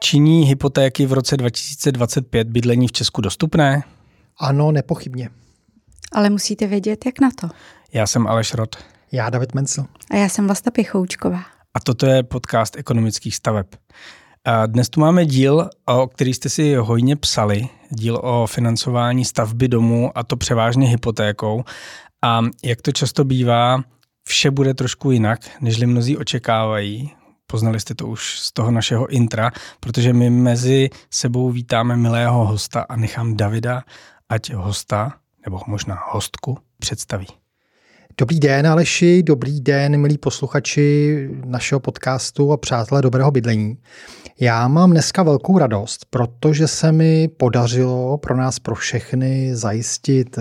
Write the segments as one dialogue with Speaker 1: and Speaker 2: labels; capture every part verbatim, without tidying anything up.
Speaker 1: Činí hypotéky v roce dva tisíce dvacet pět bydlení v Česku dostupné?
Speaker 2: Ano, nepochybně.
Speaker 3: Ale musíte vědět, jak na to.
Speaker 1: Já jsem Aleš Rod.
Speaker 2: Já David Mencl.
Speaker 3: A já jsem Vlasta Pěchoučková.
Speaker 1: A toto je podcast ekonomických staveb. A dnes tu máme díl, o který jste si hojně psali, díl o financování stavby domů, a to převážně hypotékou. A jak to často bývá, vše bude trošku jinak, nežli mnozí očekávají. Poznali jste to už z toho našeho intra, protože my mezi sebou vítáme milého hosta a nechám Davida, ať hosta, nebo možná hostku, představí.
Speaker 2: Dobrý den, Aleši, dobrý den, milí posluchači našeho podcastu a přátelé dobrého bydlení. Já mám dneska velkou radost, protože se mi podařilo pro nás, pro všechny zajistit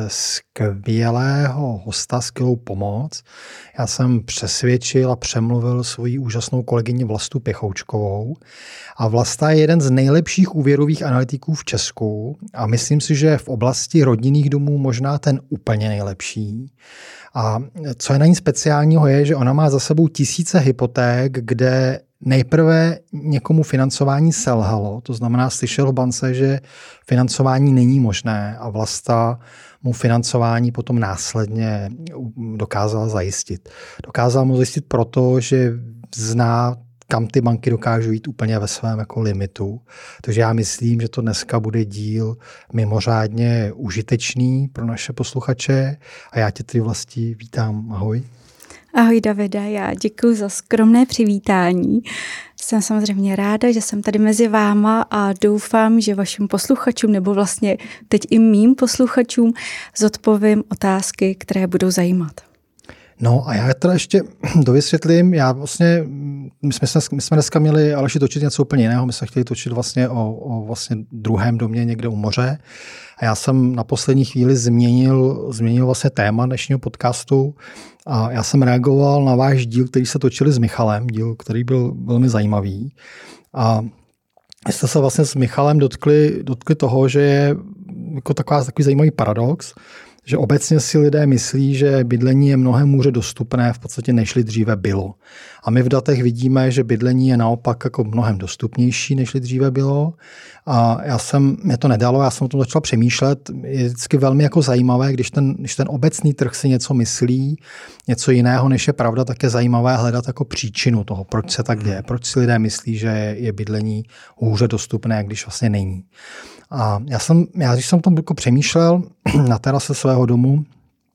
Speaker 2: skvělého hosta, skvělou pomoc. Já jsem přesvědčil a přemluvil svoji úžasnou kolegyni Vlastu Pěchoučkovou. A Vlasta je jeden z nejlepších úvěrových analytiků v Česku a myslím si, že v oblasti rodinných domů možná ten úplně nejlepší. A co je na ní speciálního je, že ona má za sebou tisíce hypoték, kde nejprve někomu financování selhalo, to znamená slyšel v bance, že financování není možné a Vlasta mu financování potom následně dokázala zajistit. Dokázala mu zajistit proto, že zná, kam ty banky dokážou jít úplně ve svém jako limitu. Takže já myslím, že to dneska bude díl mimořádně užitečný pro naše posluchače a já tě tedy Vlastí vítám. Ahoj.
Speaker 3: Ahoj Davida, já děkuji za skromné přivítání. Jsem samozřejmě ráda, že jsem tady mezi váma a doufám, že vašim posluchačům nebo vlastně teď i mým posluchačům zodpovím otázky, které budou zajímat.
Speaker 2: No a já teda ještě dovysvětlím, já vlastně, my jsme, my jsme dneska měli Aleši točit něco úplně jiného, my jsme chtěli točit vlastně o, o vlastně druhém domě někde u moře a já jsem na poslední chvíli změnil, změnil vlastně téma dnešního podcastu a já jsem reagoval na váš díl, který se točili s Michalem, díl, který byl velmi zajímavý a jste se vlastně s Michalem dotkli, dotkli toho, že je jako taková, takový zajímavý paradox, že obecně si lidé myslí, že bydlení je mnohem hůře dostupné v podstatě nežli dříve bylo. A my v datech vidíme, že bydlení je naopak jako mnohem dostupnější, nežli dříve bylo. A já jsem, mě to nedalo, já jsem o tom začal přemýšlet. Je vždycky velmi jako zajímavé, když ten, když ten obecný trh si něco myslí, něco jiného, než je pravda, tak je zajímavé hledat jako příčinu toho, proč se tak děje, proč si lidé myslí, že je bydlení hůře dostupné, když vlastně není. A já jsem, já když jsem tom jako přemýšlel na terase svého domu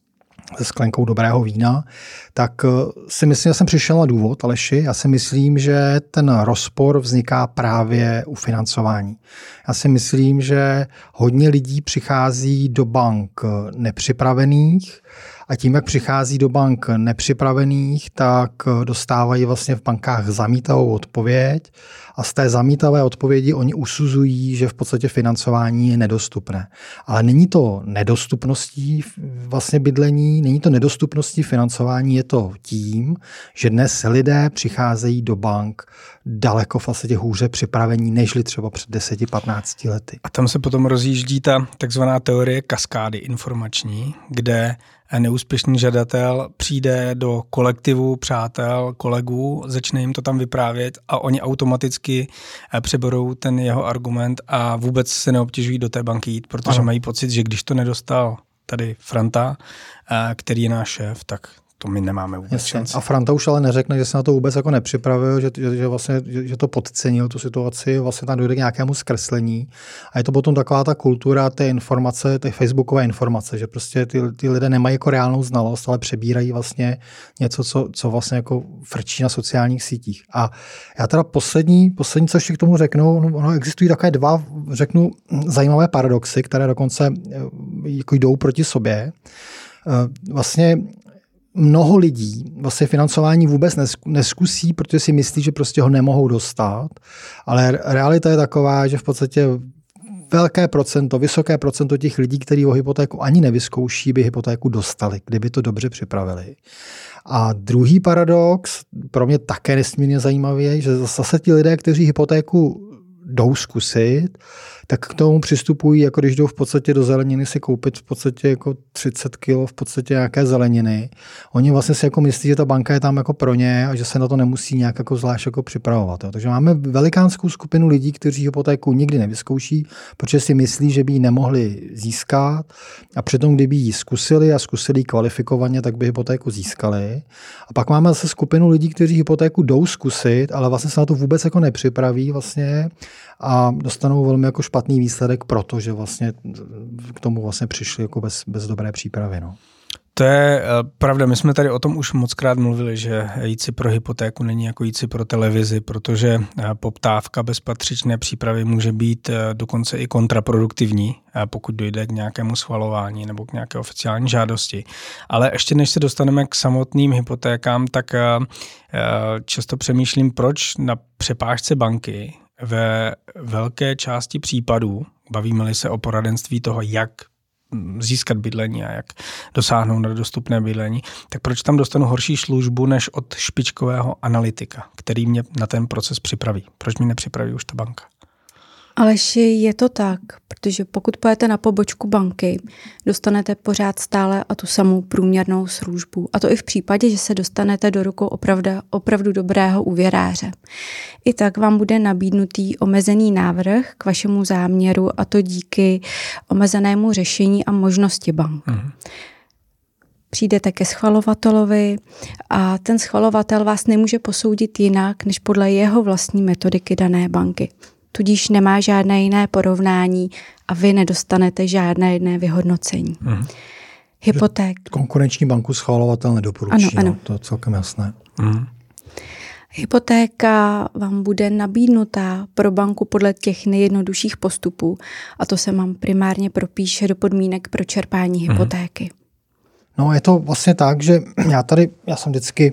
Speaker 2: se sklenkou dobrého vína, tak si myslím, že jsem přišel na důvod, Aleši. Já si myslím, že ten rozpor vzniká právě u financování. Já si myslím, že hodně lidí přichází do bank nepřipravených a tím, jak přichází do bank nepřipravených, tak dostávají vlastně v bankách zamítavou odpověď a z té zamítavé odpovědi oni usuzují, že v podstatě financování je nedostupné. Ale není to nedostupností vlastně bydlení, není to nedostupností financování, je to tím, že dnes lidé přicházejí do bank daleko vlastně hůře připravení, nežli třeba před deseti patnácti lety.
Speaker 1: A tam se potom rozjíždí ta takzvaná teorie kaskády informační, kde neúspěšný žadatel přijde do kolektivu přátel, kolegů, začne jim to tam vyprávět a oni automaticky přeberou ten jeho argument a vůbec se neobtěžují do té banky jít, protože ano. mají pocit, že když to nedostal tady Franta, který je náš šéf, tak to my nemáme vůbec šanci.
Speaker 2: A Franta už ale neřekne, že se na to vůbec jako nepřipravil, že, že, že, vlastně, že, že to podcenil tu situaci, vlastně tam dojde k nějakému zkreslení. A je to potom taková ta kultura té informace, té facebookové informace, že prostě ty, ty lidé nemají jako reálnou znalost, ale přebírají vlastně něco, co, co vlastně jako frčí na sociálních sítích. A já teda poslední, poslední co ještě k tomu řeknu, no, no, existují takové dva, řeknu, zajímavé paradoxy, které dokonce jako jdou proti sobě. Vlastně mnoho lidí vlastně financování vůbec neskusí, protože si myslí, že prostě ho nemohou dostat, ale realita je taková, že v podstatě velké procento, vysoké procento těch lidí, kteří o hypotéku ani nevyzkouší, by hypotéku dostali, kdyby to dobře připravili. A druhý paradox, pro mě také nesmírně zajímavý, je, že zase ti lidé, kteří hypotéku jdou zkusit, tak k tomu přistupují, jako když jdou v podstatě do zeleniny si koupit v podstatě jako třicet kilo v podstatě nějaké zeleniny. Oni vlastně si jako myslí, že ta banka je tam jako pro ně a že se na to nemusí nějak jako zvlášť jako připravovat. Jo. Takže máme velikánskou skupinu lidí, kteří hypotéku nikdy nevyzkouší, protože si myslí, že by ji nemohli získat a přitom, kdyby ji zkusili a zkusili kvalifikovaně, tak by hypotéku získali. A pak máme zase skupinu lidí, kteří hypotéku jdou zkusit, ale vlastně se na to vůbec jako nepřipraví vlastně a dostanou velmi jako špatný výsledek, protože vlastně k tomu vlastně přišli jako bez, bez dobré přípravy. No.
Speaker 1: To je pravda, my jsme tady o tom už mockrát mluvili, že jít si pro hypotéku není jako jít si pro televizi, protože poptávka bez patřičné přípravy může být dokonce i kontraproduktivní, pokud dojde k nějakému schvalování nebo k nějaké oficiální žádosti. Ale ještě než se dostaneme k samotným hypotékám, tak často přemýšlím, proč na přepážce banky ve velké části případů, bavíme-li se o poradenství toho, jak získat bydlení a jak dosáhnout na dostupné bydlení, tak proč tam dostanu horší službu než od špičkového analytika, který mě na ten proces připraví? Proč mi nepřipraví už ta banka?
Speaker 3: Aleši, je to tak, protože pokud pojete na pobočku banky, dostanete pořád stále a tu samou průměrnou službu. A to i v případě, že se dostanete do rukou opravdu, opravdu dobrého úvěráře. I tak vám bude nabídnutý omezený návrh k vašemu záměru a to díky omezenému řešení a možnosti bank. Mhm. Přijdete ke schvalovatelovi a ten schvalovatel vás nemůže posoudit jinak, než podle jeho vlastní metodiky dané banky. Tudíž nemá žádné jiné porovnání a vy nedostanete žádné jiné vyhodnocení. Mm. Hypoték.
Speaker 2: Konkurenční banku schvalovatel nedoporučí, ano, ano. No, to je celkem jasné. Mm.
Speaker 3: Hypotéka vám bude nabídnutá pro banku podle těch nejjednodušších postupů a to se vám primárně propíše do podmínek pro čerpání mm. hypotéky.
Speaker 2: No je to vlastně tak, že já tady, já jsem vždycky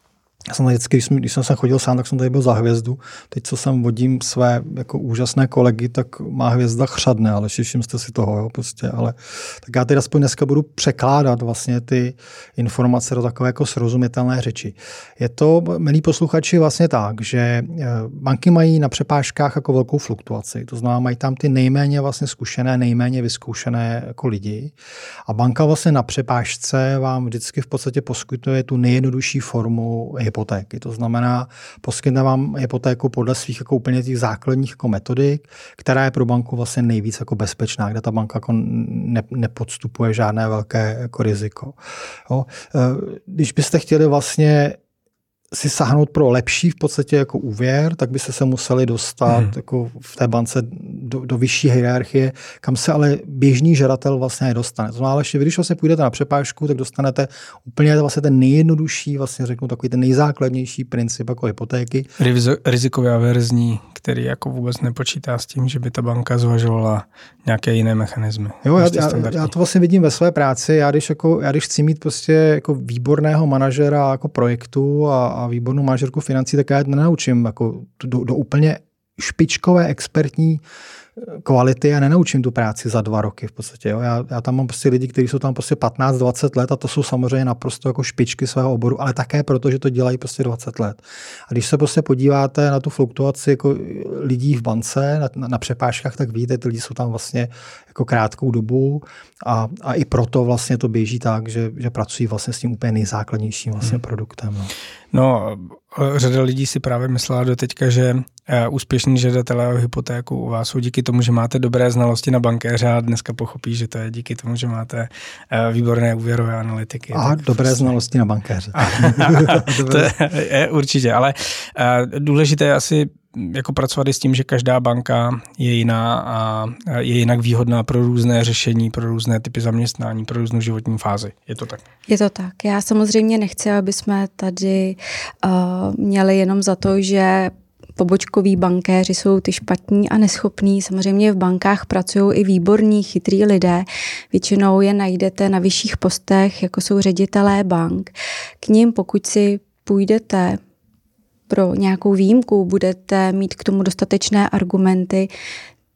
Speaker 2: Já jsem vždycky, když jsem, když jsem sem chodil sám, tak jsem tady byl za hvězdu. Teď, co sem vodím své jako úžasné kolegy, tak má hvězda chřadne, ale všimli jste si toho, jo, prostě. Ale tak já teď aspoň dneska budu překládat vlastně ty informace do takové jako srozumitelné řeči. Je to, milí posluchači, vlastně tak, že banky mají na přepážkách jako velkou fluktuaci. To znamená, mají tam ty nejméně vlastně zkušené, nejméně vyzkoušené jako lidi. A banka vlastně na přepážce vám vždycky v podstatě poskytuje tu nejjednodušší formu hypotéky. To znamená, poskytne vám hypotéku podle svých jako úplně těch základních jako metodik, která je pro banku vlastně nejvíc jako bezpečná, kde ta banka jako ne, nepodstupuje žádné velké jako riziko. Jo. Když byste chtěli vlastně si sáhnout pro lepší v podstatě jako úvěr, tak byste se museli dostat hmm. jako v té bance do, do vyšší hierarchie, kam se ale běžný žadatel vlastně nedostane. To znamená, že vy, když vlastně půjdete na přepážku, tak dostanete úplně vlastně ten nejjednodušší, vlastně řeknu takový ten nejzákladnější princip jako hypotéky.
Speaker 1: Rizikově averzní, který jako vůbec nepočítá s tím, že by ta banka zvažovala nějaké jiné mechanismy.
Speaker 2: Jo, já, já, já to vlastně vidím ve své práci. Já když, jako, já když chci mít prostě jako výborného manažera jako projektu a, a výbornou manažerku financí, tak já je nenaučím jako do, do úplně špičkové expertní kvality a nenaučím tu práci za dva roky v podstatě. Jo. Já, já tam mám prostě lidi, kteří jsou tam prostě patnáct dvacet let a to jsou samozřejmě naprosto jako špičky svého oboru, ale také proto, že to dělají prostě dvacet let. A když se prostě podíváte na tu fluktuaci jako lidí v bance, na, na, na přepážkách, tak vidíte, ty lidi jsou tam vlastně jako krátkou dobu a, a i proto vlastně to běží tak, že, že pracují vlastně s tím úplně nejzákladnějším vlastně hmm. produktem. No.
Speaker 1: no, řada lidí si právě myslela do teďka, že úspěšní žadatelé o hypotéku u vás jsou díky tomu, že máte dobré znalosti na bankéře a dneska pochopí, že to je díky tomu, že máte výborné úvěrové analytiky.
Speaker 2: A dobré vlastně znalosti na bankéře.
Speaker 1: To je určitě, ale důležité je asi jako pracovat i s tím, že každá banka je jiná a je jinak výhodná pro různé řešení, pro různé typy zaměstnání, pro různou životní fázi. Je to tak?
Speaker 3: Je to tak. Já samozřejmě nechci, aby jsme tady uh, měli jenom za to, že pobočkoví bankéři jsou ty špatní a neschopní. Samozřejmě v bankách pracují i výborní, chytrý lidé. Většinou je najdete na vyšších postech, jako jsou ředitelé bank. K nim, pokud si půjdete pro nějakou výjimku, budete mít k tomu dostatečné argumenty,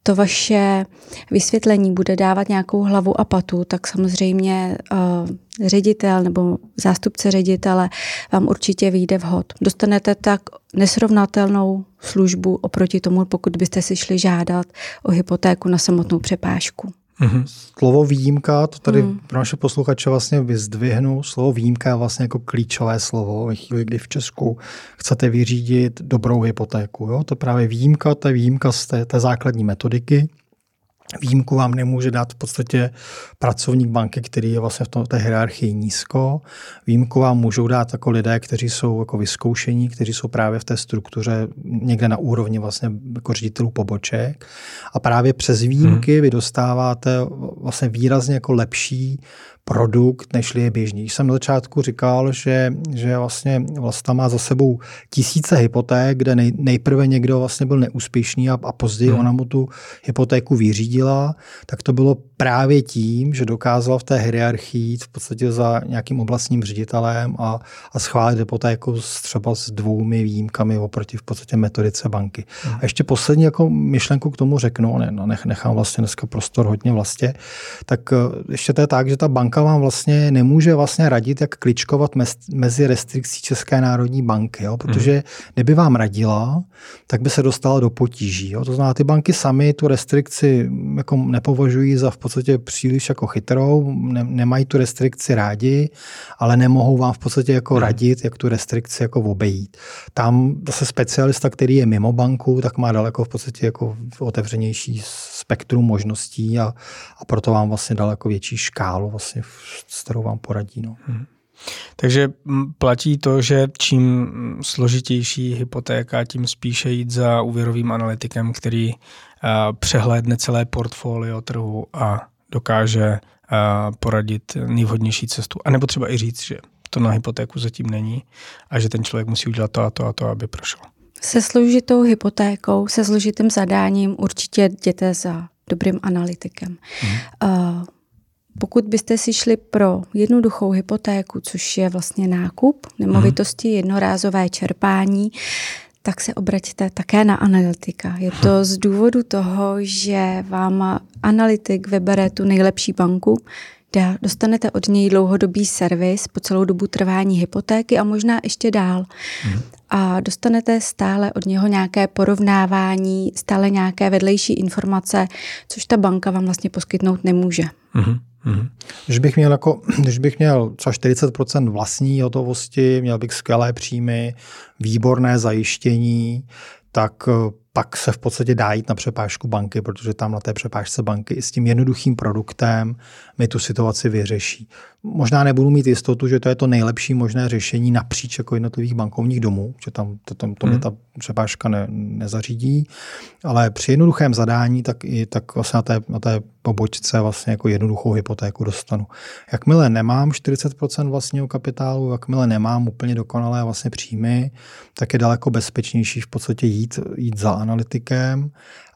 Speaker 3: to vaše vysvětlení bude dávat nějakou hlavu a patu, tak samozřejmě uh, ředitel nebo zástupce ředitele vám určitě vyjde vhod. Dostanete tak nesrovnatelnou službu oproti tomu, pokud byste si šli žádat o hypotéku na samotnou přepážku.
Speaker 2: Mm-hmm. Slovo výjimka, to tady mm. pro naše posluchače vlastně vyzdvihnu. Slovo výjimka je vlastně jako klíčové slovo ve chvíli, kdy v Česku chcete vyřídit dobrou hypotéku. Jo? To právě výjimka, to je výjimka z té, té základní metodiky. Výjimku vám nemůže dát v podstatě pracovník banky, který je vlastně v tom, té hierarchii nízko. Výjimku vám můžou dát jako lidé, kteří jsou jako vyzkoušení, kteří jsou právě v té struktuře někde na úrovni vlastně jako ředitelů poboček. A právě přes výjimky hmm. vy dostáváte vlastně výrazně jako lepší produkt, nežli je běžný. Když jsem na začátku říkal, že, že vlastně Vlasta má za sebou tisíce hypoték, kde nej, nejprve někdo vlastně byl neúspěšný a, a později hmm. ona mu tu hypotéku vyřídila, tak to bylo právě tím, že dokázala v té hierarchii v podstatě za nějakým oblastním ředitelem a, a schválit hypotéku s, třeba s dvoumi výjimkami oproti v podstatě metodice banky. Hmm. A ještě poslední jako myšlenku k tomu řeknu, ne, no, nech, nechám vlastně dneska prostor hodně Vlastě, tak ještě to je tak, že ta banka vám vlastně nemůže vlastně radit, jak kličkovat mez, mezi restrikcí České národní banky, jo? Protože kdyby vám radila, tak by se dostala do potíží. Jo? To znamená, ty banky sami tu restrikci jako nepovažují za v podstatě příliš jako chytrou, ne, nemají tu restrikci rádi, ale nemohou vám v podstatě jako radit, jak tu restrikci jako obejít. Tam zase specialista, který je mimo banku, tak má daleko v podstatě jako otevřenější spektrum možností a, a proto vám vlastně daleko větší škálu vlastně, s kterou vám poradí. No. Hmm.
Speaker 1: Takže platí to, že čím složitější hypotéka, tím spíše jít za úvěrovým analytikem, který uh, přehlédne celé portfolio trhu a dokáže uh, poradit nejvhodnější cestu. A nebo třeba i říct, že to na hypotéku zatím není a že ten člověk musí udělat to a to a to, aby prošel.
Speaker 3: Se složitou hypotékou, se složitým zadáním určitě jděte za dobrým analytikem. Hmm. Uh, Pokud byste si šli pro jednoduchou hypotéku, což je vlastně nákup nemovitosti, jednorázové čerpání, tak se obraťte také na analytika. Je to z důvodu toho, že vám analytik vybere tu nejlepší banku, dostanete od něj dlouhodobý servis po celou dobu trvání hypotéky a možná ještě dál. Hmm. A dostanete stále od něho nějaké porovnávání, stále nějaké vedlejší informace, což ta banka vám vlastně poskytnout nemůže.
Speaker 2: Hmm. Mm-hmm. Když bych měl jako, když bych měl třeba čtyřicet procent vlastní hotovosti, měl bych skvělé příjmy, výborné zajištění, tak pak se v podstatě dá jít na přepážku banky, protože tam na té přepážce banky i s tím jednoduchým produktem mi tu situaci vyřeší. Možná nebudu mít jistotu, že to je to nejlepší možné řešení napříč jako jednotlivých bankovních domů, že tam to, to, to hmm. mi ta přepážka ne, nezařídí, ale při jednoduchém zadání tak i tak vlastně na té, na té pobočce vlastně jako jednoduchou hypotéku dostanu. Jakmile nemám čtyřicet procent vlastního kapitálu, jakmile nemám úplně dokonalé vlastně příjmy, tak je daleko bezpečnější v podstatě jít, jít za analytikem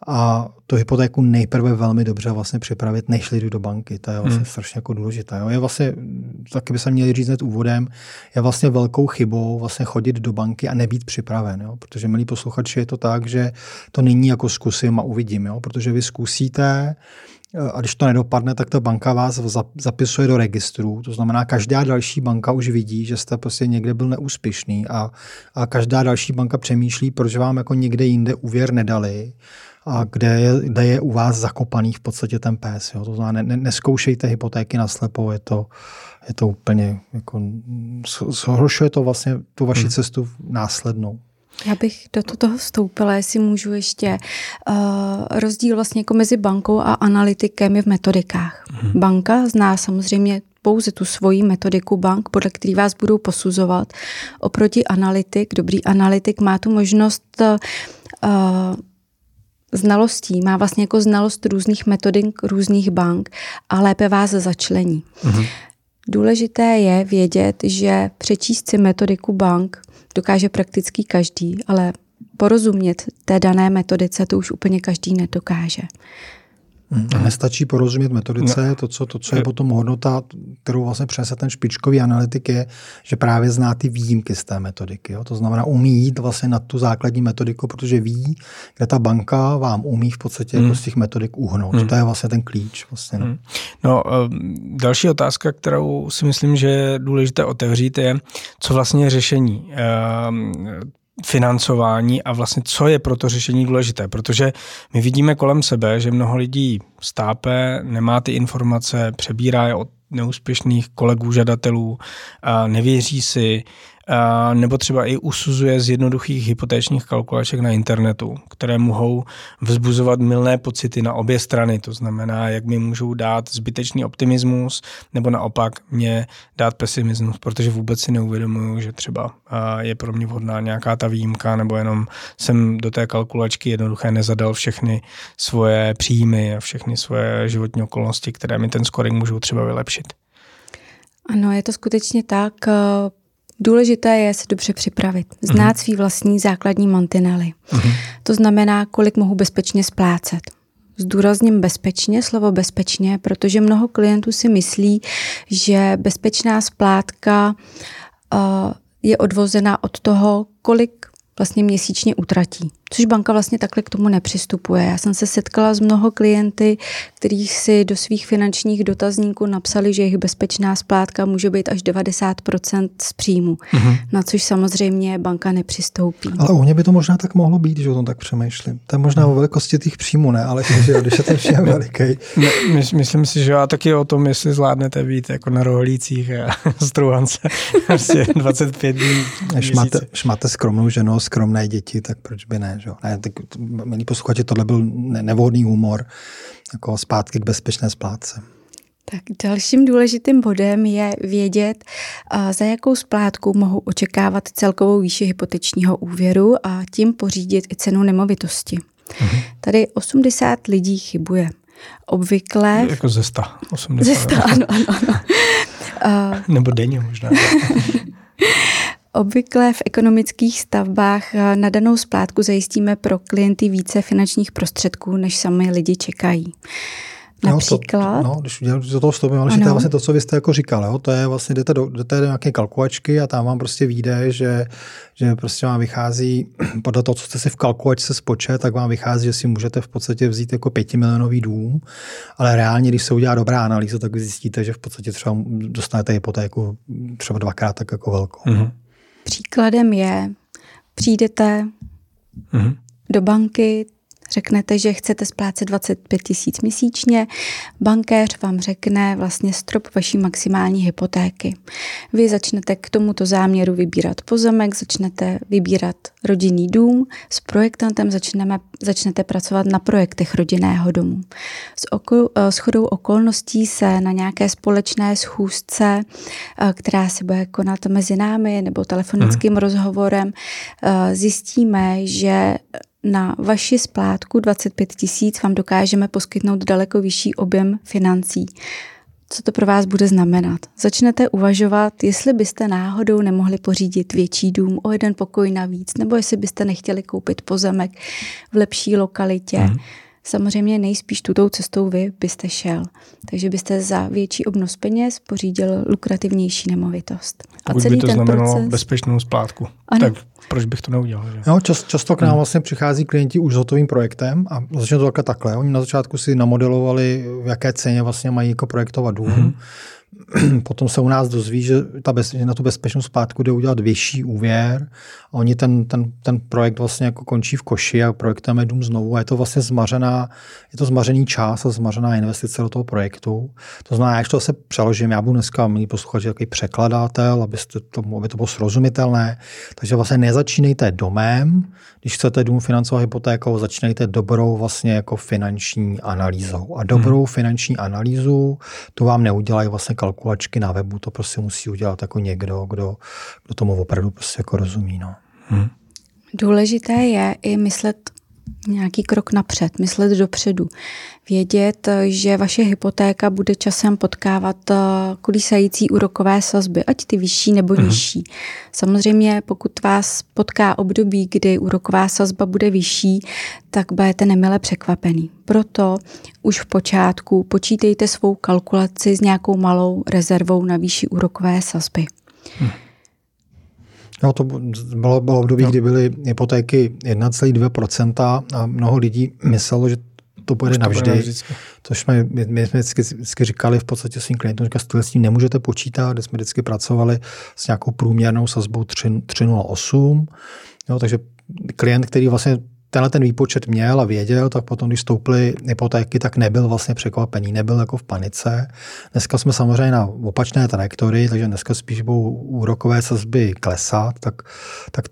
Speaker 2: a tu hypotéku nejprve velmi dobře vlastně připravit, než jdu do banky. To je vlastně hmm. strašně jako důležité. Jo. Je vlastně, taky by se měli říct hned úvodem, je vlastně velkou chybou vlastně chodit do banky a nebýt připraven. Jo. Protože, milí posluchači, je to tak, že to není jako zkusím a uvidím. Jo. Protože vy zkusíte a když to nedopadne, tak ta banka vás zapisuje do registru. To znamená, každá další banka už vidí, že jste prostě někde byl neúspěšný a, a každá další banka přemýšlí, proč vám jako někde jinde úvěr nedali a kde je, kde je u vás zakopaný v podstatě ten pes. Jo. To znamená, ne, neskoušejte hypotéky naslepo, je to, je to úplně, jako, zhoršuje to vlastně tu vaši hmm. cestu následnou.
Speaker 3: Já bych do toho vstoupila, jestli můžu ještě. Uh, rozdíl vlastně jako mezi bankou a analytikem je v metodikách. Hmm. Banka zná samozřejmě pouze tu svoji metodiku bank, podle který vás budou posuzovat. Oproti analytik, dobrý analytik má tu možnost uh, znalostí, má vlastně jako znalost různých metodik, různých bank a lépe vás začlení. Hmm. Důležité je vědět, že přečíst si metodiku bank dokáže prakticky každý, ale porozumět té dané metodice to už úplně každý nedokáže.
Speaker 2: Hmm. Nestačí porozumět metodice, no. to, co, to, co je potom hodnota, kterou vlastně přinese ten špičkový analytik, je, že právě zná ty výjimky z té metodiky. Jo? To znamená, umí jít vlastně na tu základní metodiku, protože ví, kde ta banka vám umí v podstatě hmm. jako z těch metodik uhnout. Hmm. To je vlastně ten klíč. Vlastně, no.
Speaker 1: Hmm. No, další otázka, kterou si myslím, že je důležité otevřít, je, co vlastně je řešení financování a vlastně co je pro to řešení důležité, protože my vidíme kolem sebe, že mnoho lidí stápe, nemá ty informace, přebírá je od neúspěšných kolegů, žadatelů, nevěří si, nebo třeba i usuzuje z jednoduchých hypotéčních kalkulaček na internetu, které mohou vzbuzovat mylné pocity na obě strany. To znamená, jak mi můžou dát zbytečný optimismus, nebo naopak mě dát pesimismus, protože vůbec si neuvědomuju, že třeba je pro mě vhodná nějaká ta výjimka, nebo jenom jsem do té kalkulačky jednoduché nezadal všechny svoje příjmy a všechny svoje životní okolnosti, které mi ten scoring můžou třeba vylepšit. Ano, je to skutečně tak. Důležité je se dobře připravit, znát svý vlastní základní mantinely. Uh-huh. To znamená, kolik mohu bezpečně splácet. Zdůrazním bezpečně, slovo bezpečně, protože mnoho klientů si myslí, že bezpečná splátka uh, je odvozená od toho, kolik vlastně měsíčně utratí. Což banka vlastně takhle k tomu nepřistupuje. Já jsem se setkala s mnoho klienty, kteří si do svých finančních dotazníků napsali, že jejich bezpečná splátka může být až devadesát procent z příjmu, mm-hmm. na což samozřejmě banka nepřistoupí.
Speaker 2: Ale u mě by to možná tak mohlo být, že o tom tak přemýšlím. To je možná o velikosti těch příjmů, ne? Ale že, když je ten příjem veliký.
Speaker 1: My, myslím si, že a taky o tom, jestli zvládnete být jako na rohlících a strůhance prostě dvacet pět dní.
Speaker 2: Až máte, až máte skromnou ženu, skromné děti, tak proč by ne? Že? Ne, tak, milí posluchači, tohle byl nevhodný humor, jako zpátky k bezpečné splátce.
Speaker 3: Tak dalším důležitým bodem je vědět, za jakou splátku mohu očekávat celkovou výši hypotečního úvěru a tím pořídit i cenu nemovitosti. Mhm. Tady osmdesát lidí chybuje. Obvykle...
Speaker 1: Jako ze sta. osmdesát.
Speaker 3: Ze sta, ano, ano. ano.
Speaker 1: Nebo denně možná.
Speaker 3: Obvykle v ekonomických stavbách na danou splátku zajistíme pro klienty více finančních prostředků, než sami lidi čekají. Například...
Speaker 2: No, to, no když do toho vstoupím, ale to je vlastně to, co vy jste jako říkal, jo? To je vlastně, jdete do, jdete do nějaké kalkulačky a tam vám prostě vyjde, že, že prostě vám vychází, podle toho, co jste si v kalkulačce spočet, tak vám vychází, že si můžete v podstatě vzít jako pětimilionový dům, ale reálně, když se udělá dobrá analýza, tak zjistíte, že v podstatě třeba dostanete hypotéku třeba dvakrát tak jako velkou. Mm-hmm.
Speaker 3: Příkladem je, přijdete mm-hmm. do banky, řeknete, že chcete splácet dvacet pět tisíc měsíčně, bankéř vám řekne vlastně strop vaší maximální hypotéky. Vy začnete k tomuto záměru vybírat pozemek, začnete vybírat rodinný dům, s projektantem začneme, začnete pracovat na projektech rodinného domu. S, okol, s chodou okolností se na nějaké společné schůzce, která se bude konat mezi námi nebo telefonickým hmm. rozhovorem, zjistíme, že na vaši splátku dvacet pět tisíc vám dokážeme poskytnout daleko vyšší objem financí. Co to pro vás bude znamenat? Začnete uvažovat, jestli byste náhodou nemohli pořídit větší dům o jeden pokoj navíc, nebo jestli byste nechtěli koupit pozemek v lepší lokalitě. Mm. Samozřejmě nejspíš tutou cestou vy byste šel. Takže byste za větší obnos peněz pořídil lukrativnější nemovitost.
Speaker 1: A celý by to ten znamenalo proces... bezpečnou splátku. Ano. Tak proč bych to neudělal? Že?
Speaker 2: Jo, čas, často k nám vlastně přichází klienti už s hotovým projektem a začne to takhle takhle. Oni na začátku si namodelovali, v jaké ceně vlastně mají jako projektovat dům. Mm-hmm. Potom se u nás dozví, že, ta bez, že na tu bezpečnou splátku jde udělat větší úvěr a oni ten, ten, ten projekt vlastně jako končí v koši a projektujeme dům znovu a je to vlastně zmařená, je to zmařený čas a zmařená investice do toho projektu. To znamená, jak to se přeložím, já budu dneska milí posluchači takový překladatel, abyste to, aby to bylo srozumitelné. Takže vlastně nezačínejte domem, když chcete dům financovat hypotékou, začínejte dobrou vlastně jako finanční analýzou. A dobrou hmm. finanční analýzu to vám neudělají vlastně kalkulačky na webu, to prostě musí udělat jako někdo, kdo, kdo tomu opravdu prostě jako rozumí. No. Hmm.
Speaker 3: Důležité je i myslet Nějaký krok napřed, myslet dopředu. Vědět, že vaše hypotéka bude časem potkávat kolísající úrokové sazby, ať ty vyšší nebo nižší. Mm. Samozřejmě, pokud vás potká období, kdy úroková sazba bude vyšší, tak budete nemile překvapený. Proto už v počátku počítejte svou kalkulaci s nějakou malou rezervou na výši úrokové sazby. Mm.
Speaker 2: No, to bylo, bylo období, no. kdy byly hypotéky jedna celá dvě procenta a mnoho lidí myslelo, že to bude navždy. To jsme, my, my jsme vždycky, vždycky říkali v podstatě svým klientům, že s tím nemůžete počítat, kde jsme vždycky pracovali s nějakou průměrnou sazbou tři celá nula osm. Jo, takže klient, který vlastně tenhle ten výpočet měl a věděl, tak potom, když stouply hypotéky, tak nebyl vlastně překvapený, nebyl jako v panice. Dneska jsme samozřejmě na opačné trajektorii, takže dneska spíš budou úrokové sazby klesat, tak, tak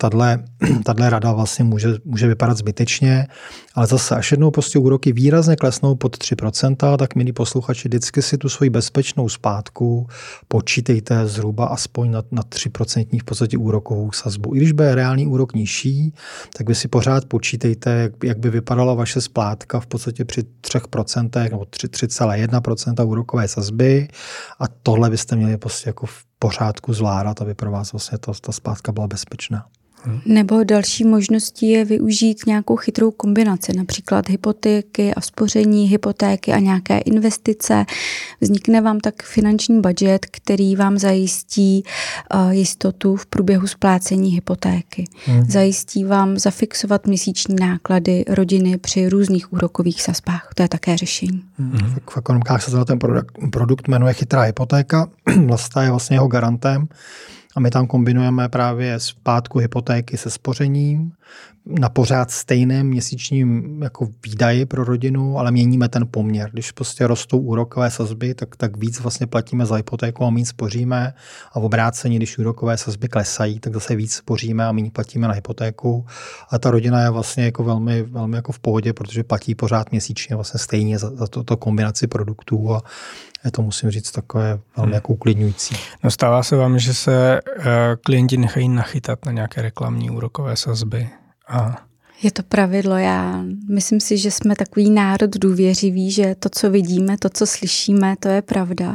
Speaker 2: tato rada vlastně může, může vypadat zbytečně, ale zase až jednou prostě úroky výrazně klesnou pod tři procenta, tak milí posluchači, vždycky si tu svoji bezpečnou splátku počítejte zhruba aspoň na, na tři procenta v podstatě úrokovou sazbu. I když bude reálný úrok nižší, tak vy si pořád počítejte, Jak, jak by vypadala vaše splátka v podstatě při tři procenta nebo tři celá jedna procenta úrokové sazby a tohle byste měli prostě jako v pořádku zvládat, aby pro vás vlastně ta, ta splátka byla bezpečná.
Speaker 3: Hmm. Nebo další možností je využít nějakou chytrou kombinaci, například hypotéky a spoření, hypotéky a nějaké investice. Vznikne vám tak finanční budget, který vám zajistí uh, jistotu v průběhu splácení hypotéky. Hmm. Zajistí vám zafixovat měsíční náklady rodiny při různých úrokových sazbách. To je také řešení.
Speaker 2: Hmm. V ekonomikách se ten produkt, produkt jmenuje chytrá hypotéka. Vlasta je vlastně jeho garantem. A my tam kombinujeme právě splátku hypotéky se spořením na pořád stejném měsíčním jako výdaji pro rodinu, ale měníme ten poměr. Když prostě rostou úrokové sazby, tak, tak víc vlastně platíme za hypotéku a méně spoříme. A v obrácení, když úrokové sazby klesají, tak zase víc spoříme a méně platíme na hypotéku. A ta rodina je vlastně jako velmi, velmi jako v pohodě, protože platí pořád měsíčně vlastně stejně za, za to, to kombinaci produktů a je to, musím říct, takové velmi jako uklidňující.
Speaker 1: No, stává se vám, že se uh, klienti nechají nachytat na nějaké reklamní úrokové sazby? A...
Speaker 3: Je to pravidlo. Já myslím si, že jsme takový národ důvěřivý, že to, co vidíme, to, co slyšíme, to je pravda.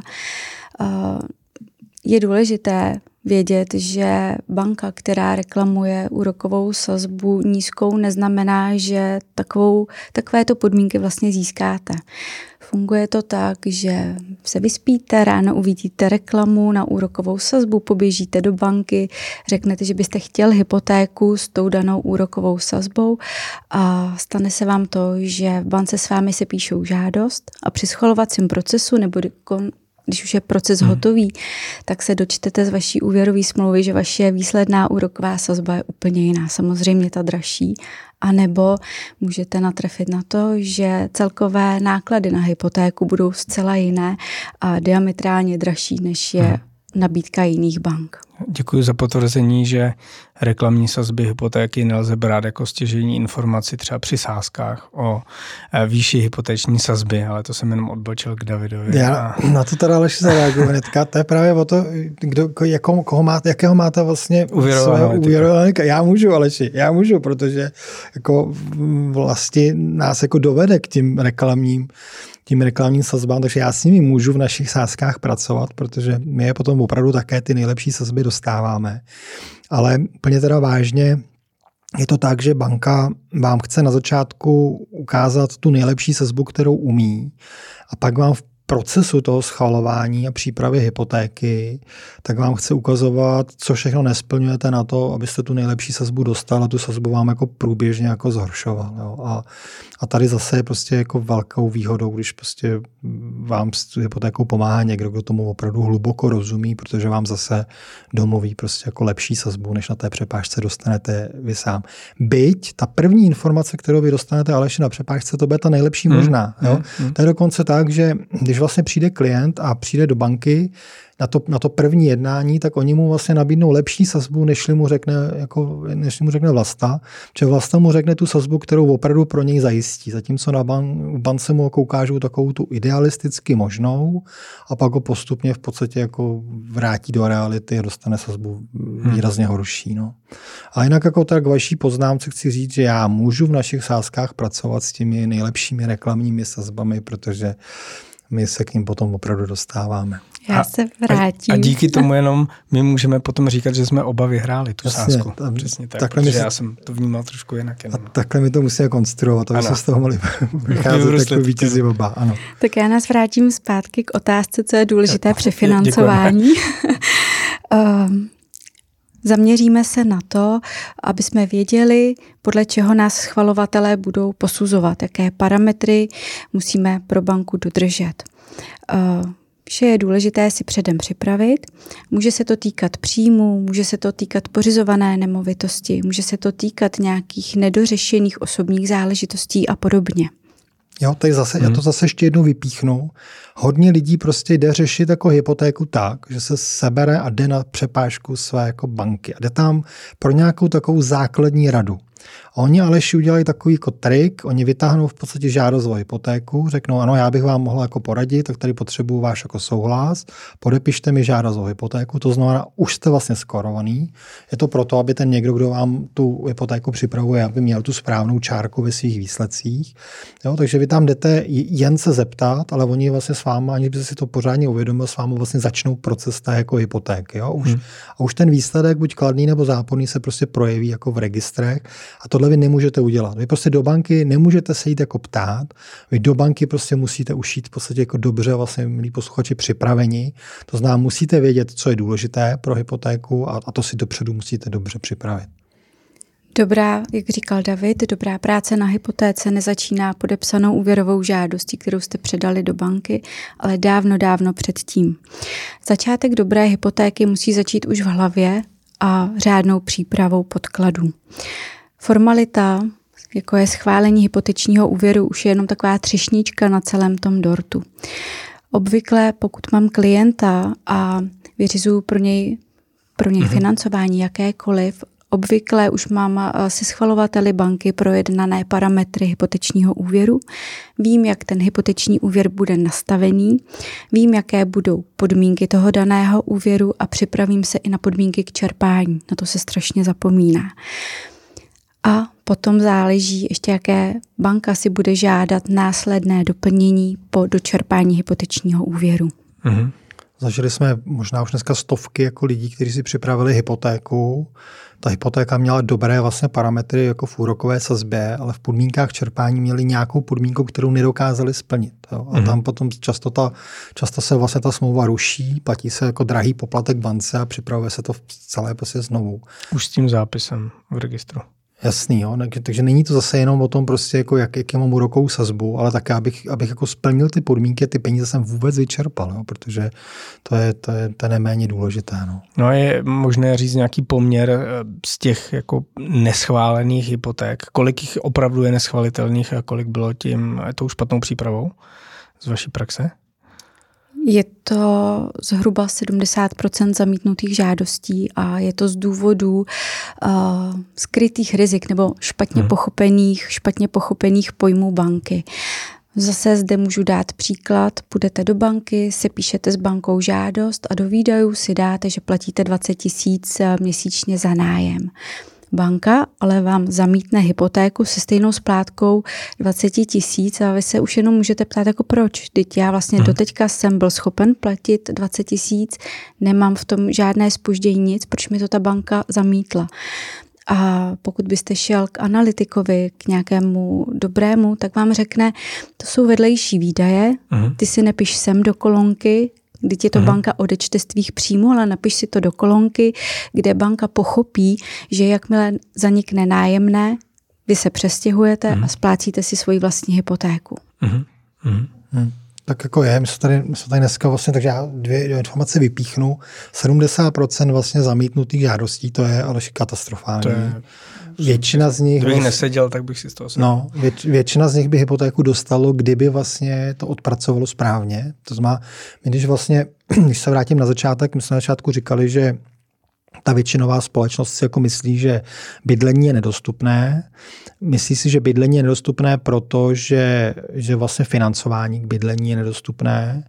Speaker 3: Uh, je důležité vědět, že banka, která reklamuje úrokovou sazbu nízkou, neznamená, že takovou, takovéto podmínky vlastně získáte. Funguje to tak, že se vyspíte, ráno uvidíte reklamu na úrokovou sazbu, poběžíte do banky, řeknete, že byste chtěl hypotéku s tou danou úrokovou sazbou a stane se vám to, že v bance s vámi se píšou žádost a při schvalovacím procesu nebo když už je proces hmm. hotový, tak se dočtete z vaší úvěrové smlouvy, že vaše výsledná úroková sazba je úplně jiná, samozřejmě ta dražší. A nebo můžete natrefit na to, že celkové náklady na hypotéku budou zcela jiné a diametrálně dražší, než je hmm. nabídka jiných bank.
Speaker 1: Děkuji za potvrzení, že reklamní sazby hypotéky nelze brát jako stěžejní informaci třeba při sázkách o výši hypotéční sazby, ale to jsem jenom odbočil k Davidovi.
Speaker 2: Já na to teda Aleši zareaguji hnedka. To je právě o to, kdo, jakou, koho máte, jakého máte vlastně
Speaker 1: uvěrovaného.
Speaker 2: Já můžu, Aleši, já můžu, protože jako vlastně nás jako dovede k tím reklamním tím reklamním sazbám, takže já s nimi můžu v našich sázkách pracovat, protože my je potom opravdu také ty nejlepší sazby dostáváme. Ale úplně teda vážně je to tak, že banka vám chce na začátku ukázat tu nejlepší sazbu, kterou umí, a pak vám v procesu toho schvalování a přípravy hypotéky, tak vám chce ukazovat, co všechno nesplňujete na to, abyste tu nejlepší sazbu dostal a tu sazbu vám jako průběžně jako zhoršoval. Jo. A, a tady zase je prostě jako velkou výhodou, když prostě vám s tu hypotékou pomáhá někdo, kdo tomu opravdu hluboko rozumí, protože vám zase domluví prostě jako lepší sazbu, než na té přepážce dostanete vy sám. Byť ta první informace, kterou vy dostanete, Aleši, na přepážce, to bude ta nejlepší možná. Jo. Mm, mm. To je dokonce tak, že když vlastně přijde klient a přijde do banky na to, na to první jednání, tak oni mu vlastně nabídnou lepší sazbu, než mu řekne, jako, než mu řekne Vlasta. Protože Vlasta mu řekne tu sazbu, kterou opravdu pro něj zajistí. Zatímco na ban, bance mu jako ukážou takovou tu idealisticky možnou a pak ho postupně v podstatě jako vrátí do reality a dostane sazbu výrazně horší. No. A jinak jako tak k vaší poznámce chci říct, že já můžu v našich sázkách pracovat s těmi nejlepšími reklamními sazbami, protože my se k ním potom opravdu dostáváme.
Speaker 3: Já a, se vrátím.
Speaker 1: A díky tomu jenom my můžeme potom říkat, že jsme oba vyhráli tu Jasně, sázku. Tam, Přesně tak, protože se, já jsem to vnímal trošku jinak. Jenom.
Speaker 2: A takhle my to musíme konstruovat, aby se z toho mohli vycházet jako vítězi oba. Ano.
Speaker 3: Tak já nás vrátím zpátky k otázce, co je důležité tak, při financování. um, Zaměříme se na to, aby jsme věděli, podle čeho nás schvalovatelé budou posuzovat, jaké parametry musíme pro banku dodržet. Vše je důležité si předem připravit. Může se to týkat příjmů, může se to týkat pořizované nemovitosti, může se to týkat nějakých nedořešených osobních záležitostí a podobně.
Speaker 2: Jo, tady zase, hmm. já to zase ještě jednou vypíchnu. Hodně lidí prostě jde řešit jako hypotéku tak, že se sebere a jde na přepážku své jako banky a jde tam pro nějakou takovou základní radu. A oni Aleši udělají takový jako trik, oni vytáhnou v podstatě žádost o hypotéku, řeknou, ano, já bych vám mohla jako poradit, tak tady potřebuju váš jako souhlas, podepište mi žádost o hypotéku, to znamená, už jste vlastně skorovaný. Je to proto, aby ten někdo, kdo vám tu hypotéku připravuje, aby měl tu správnou čárku ve svých výsledcích. Jo, takže vy tam jdete jen se zeptat, ale oni vlastně s váma, aniž by si to pořádně uvědomil, s vámi vlastně začnou proces té jako hypotéky. Jo? Už, hmm. A už ten výsledek, buď kladný nebo záporný, se prostě projeví jako v registrech. A tohle vy nemůžete udělat. Vy prostě do banky nemůžete se jít jako ptát. Vy do banky prostě musíte ušít v podstatě jako dobře, vlastně milí posluchači, připraveni. To znamená, musíte vědět, co je důležité pro hypotéku a, a to si dopředu musíte dobře připravit.
Speaker 3: Dobrá, jak říkal David, dobrá práce na hypotéce nezačíná podepsanou úvěrovou žádostí, kterou jste předali do banky, ale dávno, dávno předtím. Začátek dobré hypotéky musí začít už v hlavě a řádnou přípravou podkladů. Formalita, jako je schválení hypotečního úvěru, už je jenom taková třešnička na celém tom dortu. Obvykle, pokud mám klienta a vyřizuju pro něj, pro něj mm-hmm. financování jakékoliv, obvykle už mám se schvalovateli banky projednané parametry hypotečního úvěru. Vím, jak ten hypoteční úvěr bude nastavený, vím, jaké budou podmínky toho daného úvěru a připravím se i na podmínky k čerpání. Na to se strašně zapomíná. A potom záleží ještě, jaké banka si bude žádat následné doplnění po dočerpání hypotečního úvěru.
Speaker 2: Mm-hmm. Zažili jsme možná už dneska stovky jako lidí, kteří si připravili hypotéku. Ta hypotéka měla dobré vlastně parametry jako v úrokové sazbě, ale v podmínkách čerpání měli nějakou podmínku, kterou nedokázali splnit. Jo. A mm. tam potom často, ta, často se vlastně ta smlouva ruší, platí se jako drahý poplatek bance a připravuje se to celé prostě znovu.
Speaker 1: Už s tím zápisem v registru.
Speaker 2: Jasný, jo. Takže není to zase jenom o tom, prostě jako jak, jak mám úrokovou sazbu, ale také, abych, abych jako splnil ty podmínky, ty peníze jsem vůbec vyčerpal, jo, protože to je, to je, to je neméně důležité. No.
Speaker 1: no je možné říct nějaký poměr z těch jako neschválených hypoték, kolik jich opravdu je neschválitelných a kolik bylo tím tou špatnou přípravou z vaší praxe?
Speaker 3: Je to zhruba sedmdesát procent zamítnutých žádostí a je to z důvodu uh, skrytých rizik nebo špatně hmm. pochopených, špatně pochopených pojmů banky. Zase zde můžu dát příklad. Půjdete do banky, si píšete s bankou žádost a do výdajů si dáte, že platíte dvacet tisíc měsíčně za nájem. Banka ale vám zamítne hypotéku se stejnou splátkou dvacet tisíc a vy se už jenom můžete ptát jako proč. Vždyť já vlastně hmm. doteďka jsem byl schopen platit dvacet tisíc, nemám v tom žádné zpoždění nic, proč mi to ta banka zamítla. A pokud byste šel k analytikovi, k nějakému dobrému, tak vám řekne, to jsou vedlejší výdaje, hmm. ty si nepiš sem do kolonky, kdy ti to hmm. banka odečte z tvých příjmů, ale napiš si to do kolonky, kde banka pochopí, že jakmile zanikne nájemné, vy se přestěhujete hmm. a splácíte si svoji vlastní hypotéku.
Speaker 1: Hmm. Hmm.
Speaker 2: Hmm. tak jako je, my jsme tady, my jsme tady dneska vlastně, takže já dvě, dvě informace vypíchnu. sedmdesát procent vlastně zamítnutých žádostí, to je ale katastrofální. To je, většina z nich...
Speaker 1: Kdybych neseděl, tak bych si z toho sedl.
Speaker 2: No, věč, většina z nich by hypotéku dostalo, kdyby vlastně to odpracovalo správně. To znamená, my když vlastně, když se vrátím na začátek, my jsme na začátku říkali, že ta většinová společnost si jako myslí, že bydlení je nedostupné. Myslí si, že bydlení je nedostupné, protože že vlastně financování k bydlení je nedostupné.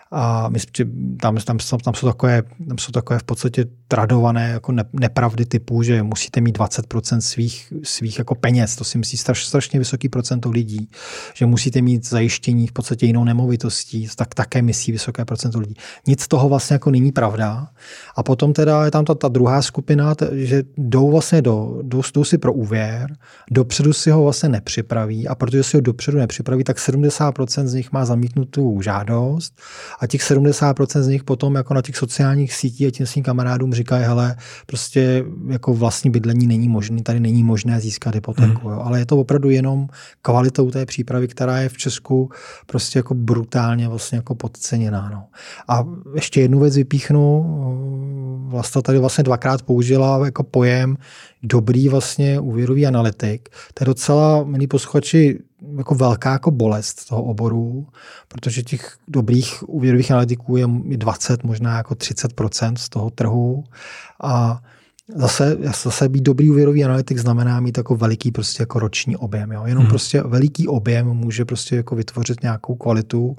Speaker 2: A myslím, že tam, tam, tam, jsou takové, tam jsou takové v podstatě tradované jako ne, nepravdy typu, že musíte mít dvacet procent svých, svých jako peněz. To si myslí straš, strašně vysoký procento lidí. Že musíte mít zajištění v podstatě jinou nemovitostí, tak také myslí vysoké procento lidí. Nic z toho vlastně jako není pravda. A potom teda je tam ta, ta druhá skupina, že jdou vlastně do, jdou, jdou si pro úvěr, dopředu si ho vlastně nepřipraví a protože si ho dopředu nepřipraví, tak sedmdesát procent z nich má zamítnutou žádost. A těch sedmdesát procent z nich potom jako na těch sociálních sítích a těm svým kamarádům říkají, hele, prostě jako vlastní bydlení není možné, tady není možné získat hypotéku. Hmm. Jo. Ale je to opravdu jenom kvalitou té přípravy, která je v Česku prostě jako brutálně vlastně jako podceněná. No. A ještě jednu věc vypíchnu, Vlasta tady vlastně dvakrát použila jako pojem dobrý vlastně úvěrový analytik. To je docela, milí posluchači, jako velká jako bolest toho oboru, protože těch dobrých úvěrových analytiků je dvacet, možná jako třicet procent z toho trhu. A zase, zase být dobrý úvěrový analytik znamená mít jako veliký prostě jako roční objem. Jo? Jenom hmm. prostě veliký objem může prostě jako vytvořit nějakou kvalitu.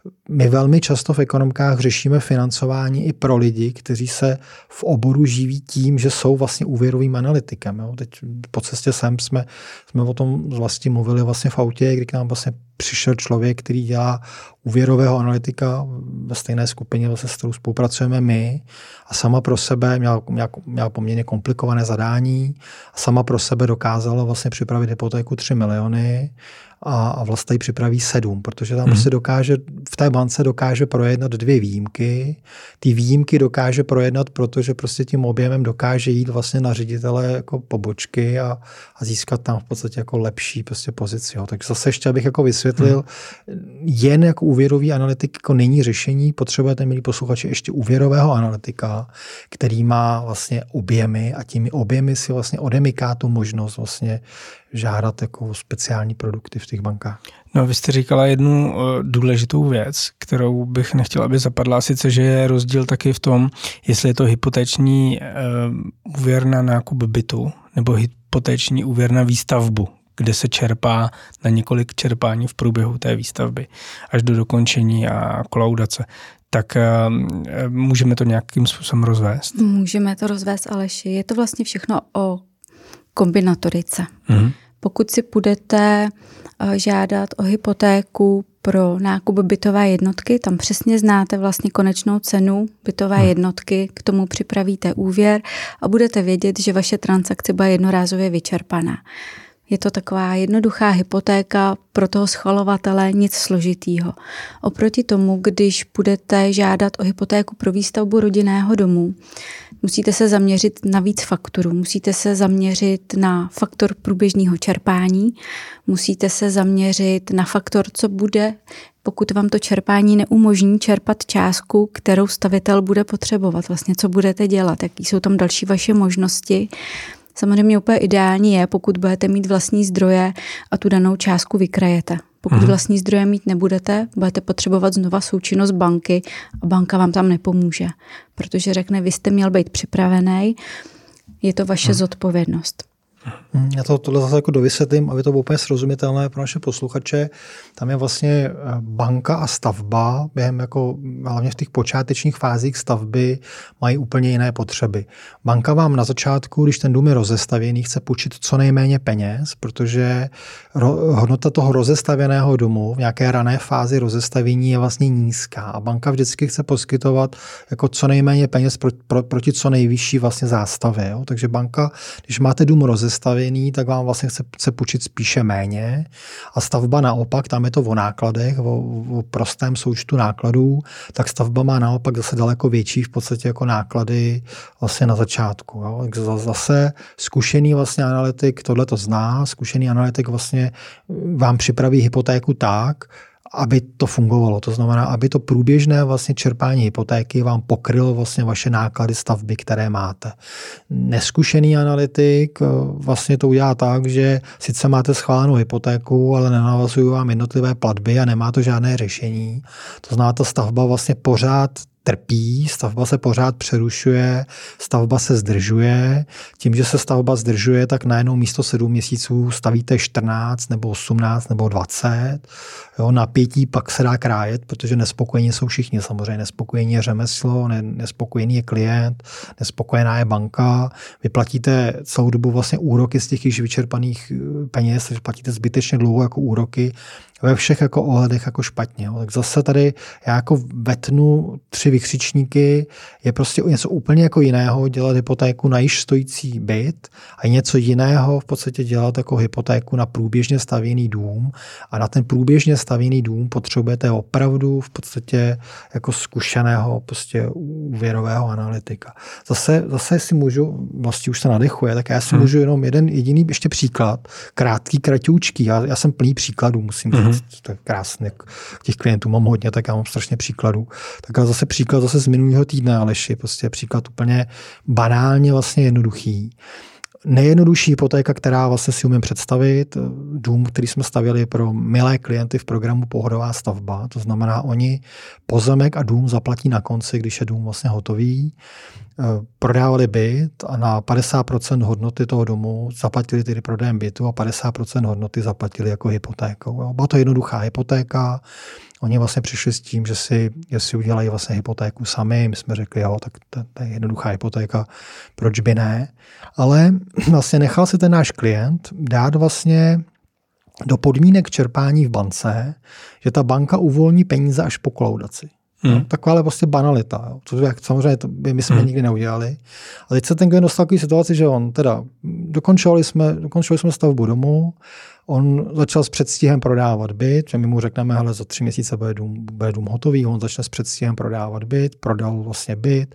Speaker 2: My velmi často v ekonomkách řešíme financování i pro lidi, kteří se v oboru živí tím, že jsou vlastně úvěrovým analytikem. Jo? Teď po cestě sem jsme, jsme o tom vlastně mluvili vlastně v autě, kdy k nám vlastně přišel člověk, který dělá úvěrového analytika ve stejné skupině, vlastně, s kterou spolupracujeme my a sama pro sebe měla, měla, měla poměrně komplikované zadání a sama pro sebe dokázala vlastně připravit hypotéku tři miliony a, a vlastně ji připraví sedm, protože tam hmm. prostě dokáže, v té bance dokáže projednat dvě výjimky. Ty výjimky dokáže projednat, protože prostě tím objemem dokáže jít vlastně na ředitele jako pobočky a, a získat tam v podstatě jako lepší prostě pozici. Jo. Tak zase ještě abych jako vysvětlil, hmm. jen jako úvěrový analytik jako není řešení, potřebujete, milí posluchači, ještě úvěrového analytika, který má vlastně objemy a těmi objemy si vlastně odemyká tu možnost vlastně žádat jako speciální produkty v těch bankách.
Speaker 1: No, vy jste říkala jednu uh, důležitou věc, kterou bych nechtěl, aby zapadla, sice, že je rozdíl taky v tom, jestli je to hypotéční uh, úvěr na nákup bytu nebo hypotéční úvěr na výstavbu, kde se čerpá na několik čerpání v průběhu té výstavby až do dokončení a kolaudace. Tak uh, můžeme to nějakým způsobem rozvést?
Speaker 3: Můžeme to rozvést, Aleši. Je to vlastně všechno o kombinatorice. Mm. Pokud si budete žádat o hypotéku pro nákup bytové jednotky, tam přesně znáte vlastně konečnou cenu bytové mm. jednotky, k tomu připravíte úvěr a budete vědět, že vaše transakce bude jednorázově vyčerpaná. Je to taková jednoduchá hypotéka pro toho schvalovatele, nic složitýho. Oproti tomu, když budete žádat o hypotéku pro výstavbu rodinného domu, musíte se zaměřit na víc faktorů. Musíte se zaměřit na faktor průběžného čerpání, musíte se zaměřit na faktor, co bude, pokud vám to čerpání neumožní čerpat částku, kterou stavitel bude potřebovat. Vlastně, co budete dělat, jaký jsou tam další vaše možnosti. Samozřejmě úplně ideální je, pokud budete mít vlastní zdroje a tu danou částku vykrajete. Pokud Aha. vlastní zdroje mít nebudete, budete potřebovat znova součinnost banky a banka vám tam nepomůže, protože řekne, vy jste měl být připravený, je to vaše Aha. zodpovědnost.
Speaker 2: Já to tohle zase jako dovysvětlím, aby to bylo úplně srozumitelné pro naše posluchače. Tam je vlastně banka a stavba, během jako, hlavně v těch počátečních fázích stavby mají úplně jiné potřeby. Banka vám na začátku, když ten dům je rozestavěný, chce půjčit co nejméně peněz, protože ro, hodnota toho rozestavěného domu v nějaké rané fázi rozestavění je vlastně nízká a banka vždycky chce poskytovat jako co nejméně peněz pro, pro, proti co nejvyšší vlastně zástavě. Jo? Takže banka, když máte dům rozestavěný, stavěný, tak vám vlastně chce, chce půjčit spíše méně. A stavba naopak, tam je to o nákladech, o, o prostém součtu nákladů, tak stavba má naopak zase daleko větší v podstatě jako náklady vlastně na začátku. Jo. Zase zkušený vlastně analytik tohle to zná, zkušený analytik vlastně vám připraví hypotéku tak, aby to fungovalo. To znamená, aby to průběžné vlastně čerpání hypotéky vám pokrylo vlastně vaše náklady stavby, které máte. Neskušený analytik vlastně to udělá tak, že sice máte schválenou hypotéku, ale nenavazují vám jednotlivé platby a nemá to žádné řešení. To znamená, ta stavba vlastně pořád trpí, stavba se pořád přerušuje, stavba se zdržuje. Tím, že se stavba zdržuje, tak najednou místo sedm měsíců stavíte čtrnáct nebo osmnáct nebo dvacet. Jo, napětí pak se dá krájet, protože nespokojení jsou všichni. Samozřejmě nespokojení je řemeslo, ne, nespokojený je klient, nespokojená je banka. Vy platíte celou dobu vlastně úroky z těch již vyčerpaných peněz, takže platíte zbytečně dlouho jako úroky, ve všech jako ohledech jako špatně. Jo. Tak zase tady já jako vetnu tři vykřičníky, je prostě něco úplně jako jiného dělat hypotéku na již stojící byt a něco jiného v podstatě dělat jako hypotéku na průběžně stavěný dům a na ten průběžně stavěný dům potřebujete opravdu v podstatě jako zkušeného prostě úvěrového analytika. Zase, zase si můžu, vlastně už se nadechuje, tak já si hmm. můžu jenom jeden jediný ještě příklad, krátký, kratoučký. Já, já jsem plný příkladů, musím říct. To je krásné. Těch klientů mám hodně, tak já mám strašně příkladů. Tak zase příklad zase z minulého týdne, Aleši, prostě příklad úplně banálně vlastně jednoduchý. Nejjednodušší hypotéka, která vlastně si umím představit, dům, který jsme stavěli pro milé klienty v programu Pohodová stavba, to znamená, oni pozemek a dům zaplatí na konci, když je dům vlastně hotový. Prodávali byt a na padesát procent hodnoty toho domu zaplatili tedy prodejem bytu a padesát procent hodnoty zaplatili jako hypotékou. Byla to jednoduchá hypotéka. Oni vlastně přišli s tím, že si, že si udělají vlastně hypotéku sami. My jsme řekli, jo, tak to, to je jednoduchá hypotéka, proč by ne. Ale vlastně nechal si ten náš klient dát vlastně do podmínek čerpání v bance, že ta banka uvolní peníze až po kolaudaci. Hmm. No, taková vlastně banalita. Jo. To, jak, samozřejmě to by my jsme hmm. nikdy neudělali. A teď se ten klient dostal takový situaci, že on teda dokončovali jsme, dokončovali jsme stavbu domu, on začal s předstihem prodávat byt, že my mu řekneme, hele, za tři měsíce bude dům, bude dům hotový, on začne s předstihem prodávat byt, prodal vlastně byt,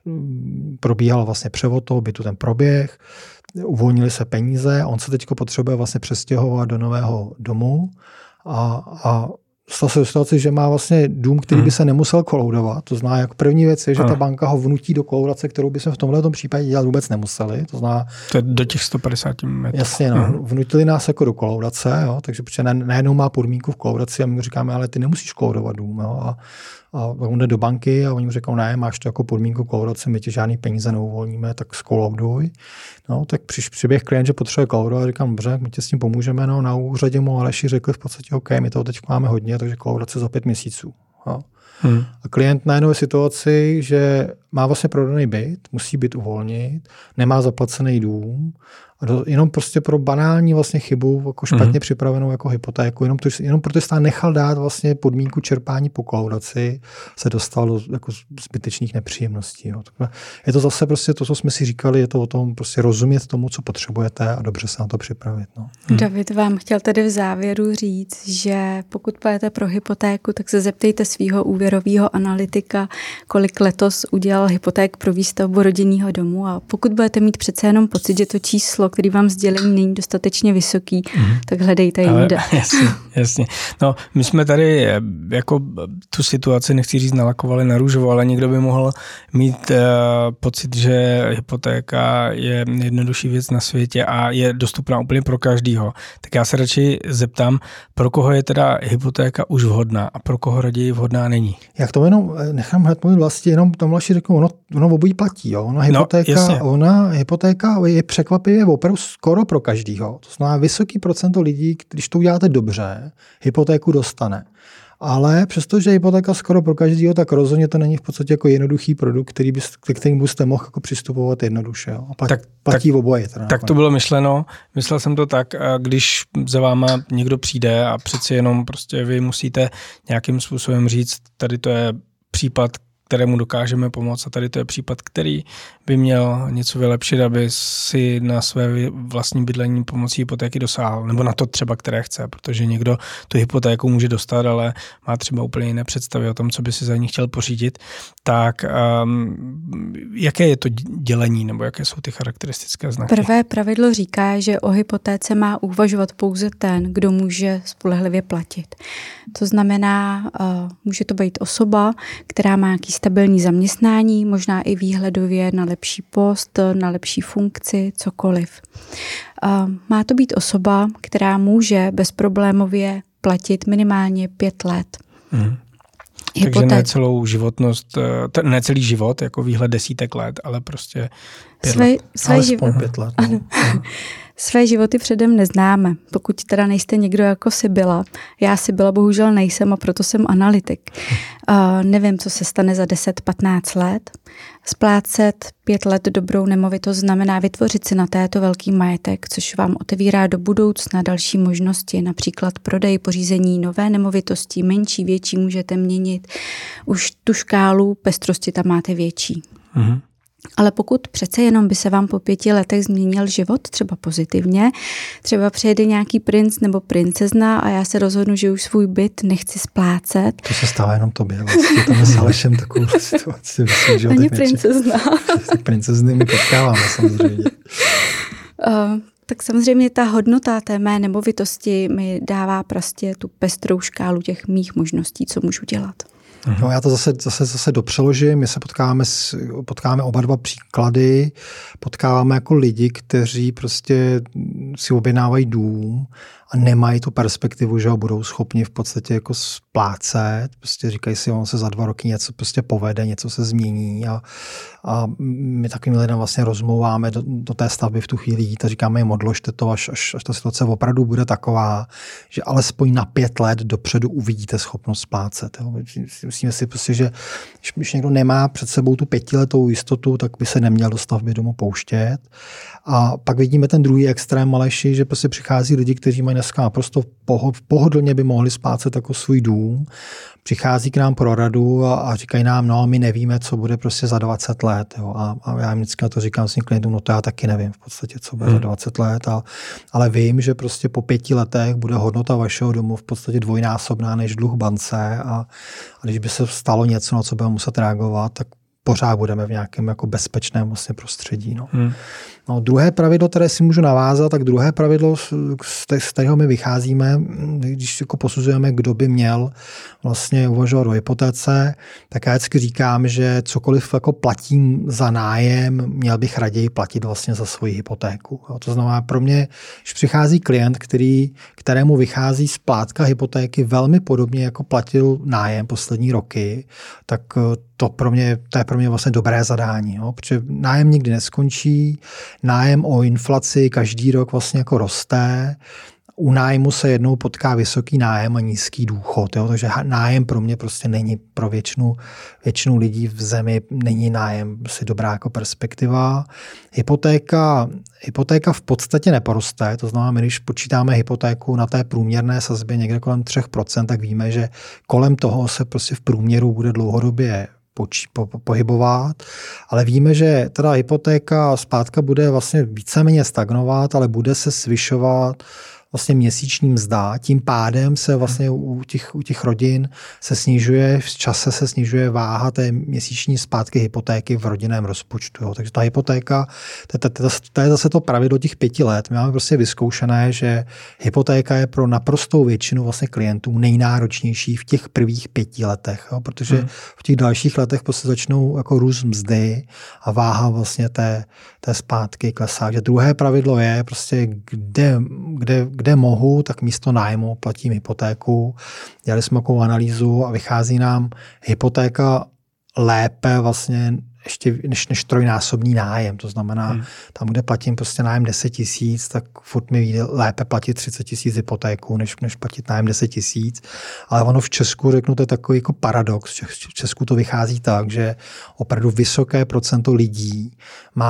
Speaker 2: probíhal vlastně převod toho bytu, ten proběh, uvolnili se peníze, on se teď potřebuje vlastně přestěhovat do nového domu a, a stala se situace, že má vlastně dům, který by se nemusel koloudovat. To znamená, jak první věc je, že ta banka ho vnutí do kolaudace, kterou by se v tomhle případě dělat vůbec nemuseli. To znamená,
Speaker 1: to je do těch sto padesát metrů.
Speaker 2: Jasně, no, uh-huh. vnutili nás jako do kolaudace, jo, takže protože najednou má podmínku v kolaudaci a my mu říkáme, ale ty nemusíš koloudovat dům. Jo, a, a on jde do banky a oni mu řeknou, ne, máš to jako podmínku kolaudace, my ti žádný peníze neuvolníme, tak skolouduj. No, tak přiš, přiběh klient, že potřebuje koloudovat, a říkám, dobře, my ti s tím pomůžeme. No, na úřadě mu Aleši řekli v podstatě, OK, my toho teď máme hodně, takže kolaudace za pět měsíců. Jo. Hmm. A klient najednou je v situaci, že má vlastně prodaný byt, musí byt uvolnit, nemá zaplacený dům, a do, jenom prostě pro banální vlastně chybu, jako špatně hmm. připravenou jako hypotéku, jenom, to, jenom protože stát nechal dát vlastně podmínku čerpání po kolaudaci, se dostal do jako zbytečných nepříjemností. Jo. Je to zase prostě to, co jsme si říkali, je to o tom prostě rozumět tomu, co potřebujete a dobře se na to připravit. No.
Speaker 3: Hmm. David vám chtěl tedy v závěru říct, že pokud půjdete pro hypotéku, tak se zeptejte svého úvěrového analytika, kolik letos udělal hypoték pro výstavbu rodinného domu, a pokud budete mít přece jenom pocit, že to číslo, který vám sdělení není dostatečně vysoký, mm. tak hledejte jinde.
Speaker 1: Jasně, jasně. No, my jsme tady jako tu situaci, nechci říct, nalakovali na růžovo, ale někdo by mohl mít uh, pocit, že hypotéka je nejjednodušší věc na světě a je dostupná úplně pro každýho. Tak já se radši zeptám, pro koho je teda hypotéka už vhodná a pro koho raději vhodná není.
Speaker 2: Jak to jenom nechám hned mluvit vlastně, jenom tomu asi řeknu, ono, ono obojí platí. Jo? Ona hypotéka, no, ona, hypotéka je překvapivě opravdu skoro pro každýho. To znamená, vysoký procento lidí, když to uděláte dobře, hypotéku dostane. Ale přestože hypotéka skoro pro každýho, tak rozhodně to není v podstatě jako jednoduchý produkt, který by, kterým byste mohl jako přistupovat jednoduše. Jo. A plat, tak, platí tak, oboje. Teda
Speaker 1: tak to bylo myšleno. Myslel jsem to tak, když za váma někdo přijde a přeci jenom prostě vy musíte nějakým způsobem říct, tady to je případ, kterému dokážeme pomoct a tady to je případ, který by měl něco vylepšit, aby si na své vlastní bydlení pomocí hypotéky dosáhl, nebo na to třeba, které chce, protože někdo tu hypotéku může dostat, ale má třeba úplně jiné představy o tom, co by si za ní chtěl pořídit. Tak um, jaké je to dělení, nebo jaké jsou ty charakteristické znaky?
Speaker 3: Prvé pravidlo říká, že o hypotéce má uvažovat pouze ten, kdo může spolehlivě platit. To znamená, uh, může to být osoba, která má nějaký stabilní zaměstnání, možná i výhledově na lepší post, na lepší funkci, cokoliv. Uh, má to být osoba, která může bezproblémově platit minimálně pět let.
Speaker 1: Hmm. Takže ne celou životnost, ne celý život, jako výhled desítek let, ale prostě pět
Speaker 3: své,
Speaker 1: let.
Speaker 3: Své
Speaker 2: Alespoň
Speaker 3: živ...
Speaker 2: pět let. No.
Speaker 3: Své životy předem neznáme, pokud teda nejste někdo jako Sibyla. Já Sibyla bohužel nejsem a proto jsem analytik. Uh, nevím, co se stane za deset patnáct let. Splácet pět let dobrou nemovitost znamená vytvořit si na této velký majetek, což vám otevírá do budoucna další možnosti, například prodej, pořízení nové nemovitosti, menší, větší můžete měnit. Už tu škálu pestrosti tam máte větší.
Speaker 1: Mhm.
Speaker 3: Ale pokud přece jenom by se vám po pěti letech změnil život, třeba pozitivně, třeba přijede nějaký princ nebo princezna a já se rozhodnu, že už svůj byt nechci splácet.
Speaker 2: To se stává jenom tobě. Vlastně tam s Alešem takovou situaci. Myslím, že
Speaker 3: ani princezna.
Speaker 2: Tak princezny my potkáváme samozřejmě.
Speaker 3: Uh, tak samozřejmě ta hodnota té mé nemovitosti mi dává prostě tu pestrou škálu těch mých možností, co můžu dělat.
Speaker 2: No, já to zase, zase, zase dopřeložím. My se potkáváme, s, potkáváme oba dva příklady. Potkáváme jako lidi, kteří prostě si objednávají dům a nemají tu perspektivu, že ho budou schopni v podstatě jako splácet. Prostě říkají si, on se za dva roky něco prostě povede, něco se změní a, a my takovým lidem vlastně rozmlouváme do, do té stavby v tu chvíli jít a říkáme jim odložte to, až, až, až ta situace opravdu bude taková, že alespoň na pět let dopředu uvidíte schopnost splácet. Jo. Myslíme si prostě, že když někdo nemá před sebou tu pětiletou jistotu, tak by se neměl do stavby domu pouštět. A pak vidíme ten druhý extrém, Aleši, že prostě přichází lidi, kteří mají dneska naprosto pohodlně by mohli splácet jako svůj dům. Přichází k nám pro radu a, a říkají nám, no my nevíme, co bude prostě za dvacet let. Jo. A, a já jim vždycky na to říkám svým klientům, no to já taky nevím v podstatě, co bude hmm. za dvacet let. A, ale vím, že prostě po pěti letech bude hodnota vašeho domu v podstatě dvojnásobná než dluh bance a, a když by se stalo něco, na co budeme muset reagovat, tak pořád budeme v nějakém jako bezpečném vlastně prostředí. No. Hmm. No, druhé pravidlo, které si můžu navázat, tak druhé pravidlo, z kterého my vycházíme, když jako posuzujeme, kdo by měl vlastně uvažovat o hypotéce, tak já vždycky říkám, že cokoliv jako platím za nájem, měl bych raději platit vlastně za svoji hypotéku. To znamená, pro mě, když přichází klient, který, kterému vychází splátka hypotéky velmi podobně, jako platil nájem poslední roky, tak to, pro mě, to je pro mě vlastně dobré zadání. Jo? Protože nájem nikdy neskončí, nájem o inflaci každý rok vlastně jako roste. U nájmu se jednou potká vysoký nájem a nízký důchod. Jo? Takže nájem pro mě prostě není pro většinu, většinu lidí v zemi není nájem si dobrá jako perspektiva. Hypotéka, hypotéka v podstatě neporoste. To znamená, my když počítáme hypotéku na té průměrné sazbě někde kolem tři procenta, tak víme, že kolem toho se prostě v průměru bude dlouhodobě Poč, po, po, pohybovat, ale víme, že teda hypotéka splátka bude vlastně víceméně stagnovat, ale bude se zvyšovat vlastně měsíční mzda. Tím pádem se vlastně u těch, u těch rodin se snižuje, v čase se snižuje váha té měsíční splátky hypotéky v rodinném rozpočtu. Jo. Takže ta hypotéka, to, to, to, to je zase to pravidlo těch pěti let. My máme prostě vyzkoušené, že hypotéka je pro naprostou většinu vlastně klientů nejnáročnější v těch prvních pěti letech, jo. Protože hmm. v těch dalších letech prostě začnou jako růst mzdy a váha vlastně té, té splátky klesá. Takže druhé pravidlo je prostě, kde, kde, kde mohu, tak místo nájmu platím hypotéku. Dělali jsme takovou analýzu a vychází nám hypotéka lépe vlastně ještě než, než trojnásobný nájem. To znamená, hmm. tam, kde platím prostě nájem deset tisíc, tak furt mi vyjde lépe platit třicet tisíc hypotéku, než, než platit nájem deset tisíc. Ale ono v Česku, řeknu, to je takový jako paradox. V Česku to vychází tak, že opravdu vysoké procento lidí má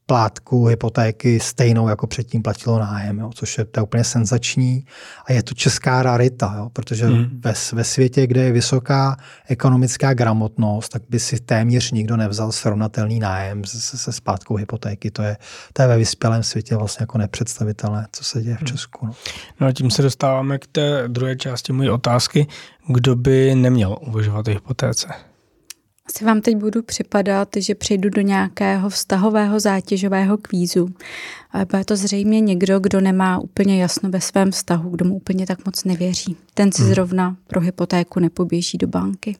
Speaker 2: splátku hypotéky stejnou, jako předtím platilo nájem, jo, což je, to je úplně senzační a je to česká rarita, jo, protože hmm. ve, ve světě, kde je vysoká ekonomická gramotnost, tak by si téměř nikdo nevzal srovnatelný nájem se, se splátkou hypotéky. To je, to je ve vyspělém světě vlastně jako nepředstavitelné, co se děje v Česku. No,
Speaker 1: no a tím se dostáváme k té druhé části mojí otázky. Kdo by neměl uvažovat o hypotéce?
Speaker 3: Asi vám teď budu připadat, že přejdu do nějakého vztahového zátěžového kvízu. Ale bude to zřejmě někdo, kdo nemá úplně jasno ve svém vztahu, kdo mu úplně tak moc nevěří. Ten si zrovna pro hypotéku nepoběží do banky.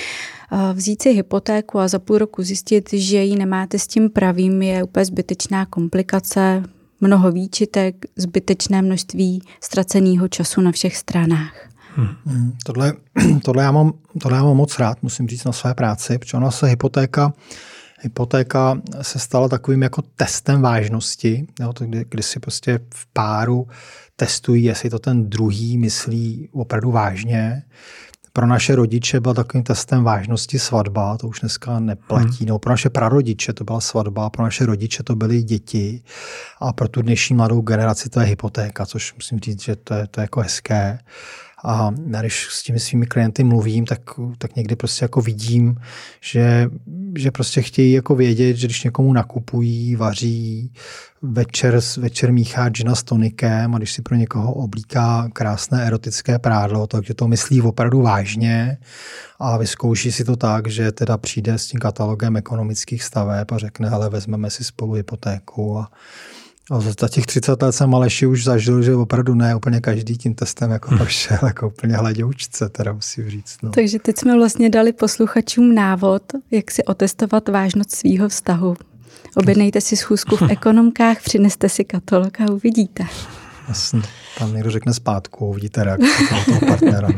Speaker 3: Vzít si hypotéku a za půl roku zjistit, že ji nemáte s tím pravým, je úplně zbytečná komplikace, mnoho výčitek, zbytečné množství ztraceného času na všech stranách.
Speaker 2: Hmm. Tohle, tohle, já mám, tohle já mám moc rád, musím říct, na své práci, protože ona se hypotéka, hypotéka se stala takovým jako testem vážnosti, jo, kdy, kdy si prostě v páru testují, jestli to ten druhý myslí opravdu vážně. Pro naše rodiče byl takovým testem vážnosti svatba, to už dneska neplatí. Hmm. No, pro naše prarodiče to byla svatba, pro naše rodiče to byly děti a pro tu dnešní mladou generaci to je hypotéka, což musím říct, že to je, to je jako hezké. A když s těmi svými klienty mluvím, tak, tak někdy prostě jako vidím, že, že prostě chtějí jako vědět, že když někomu nakupují, vaří, večer, večer míchá džina s tonikem a když si pro někoho oblíká krásné erotické prádlo, takže to myslí opravdu vážně a vyzkouší si to tak, že teda přijde s tím katalogem ekonomických staveb a řekne, hele, vezmeme si spolu hypotéku a A za těch třicet let jsem Aleši už zažil, že opravdu ne úplně každý tím testem jako prošel, jako úplně hladoučce, teda musím říct. No.
Speaker 3: Takže teď jsme vlastně dali posluchačům návod, jak si otestovat vážnost svýho vztahu. Objednejte si schůzku v Ekonomkách, přineste si katalog a uvidíte.
Speaker 2: Jasně, tam někdo řekne zpátku, uvidíte reakci toho partnera.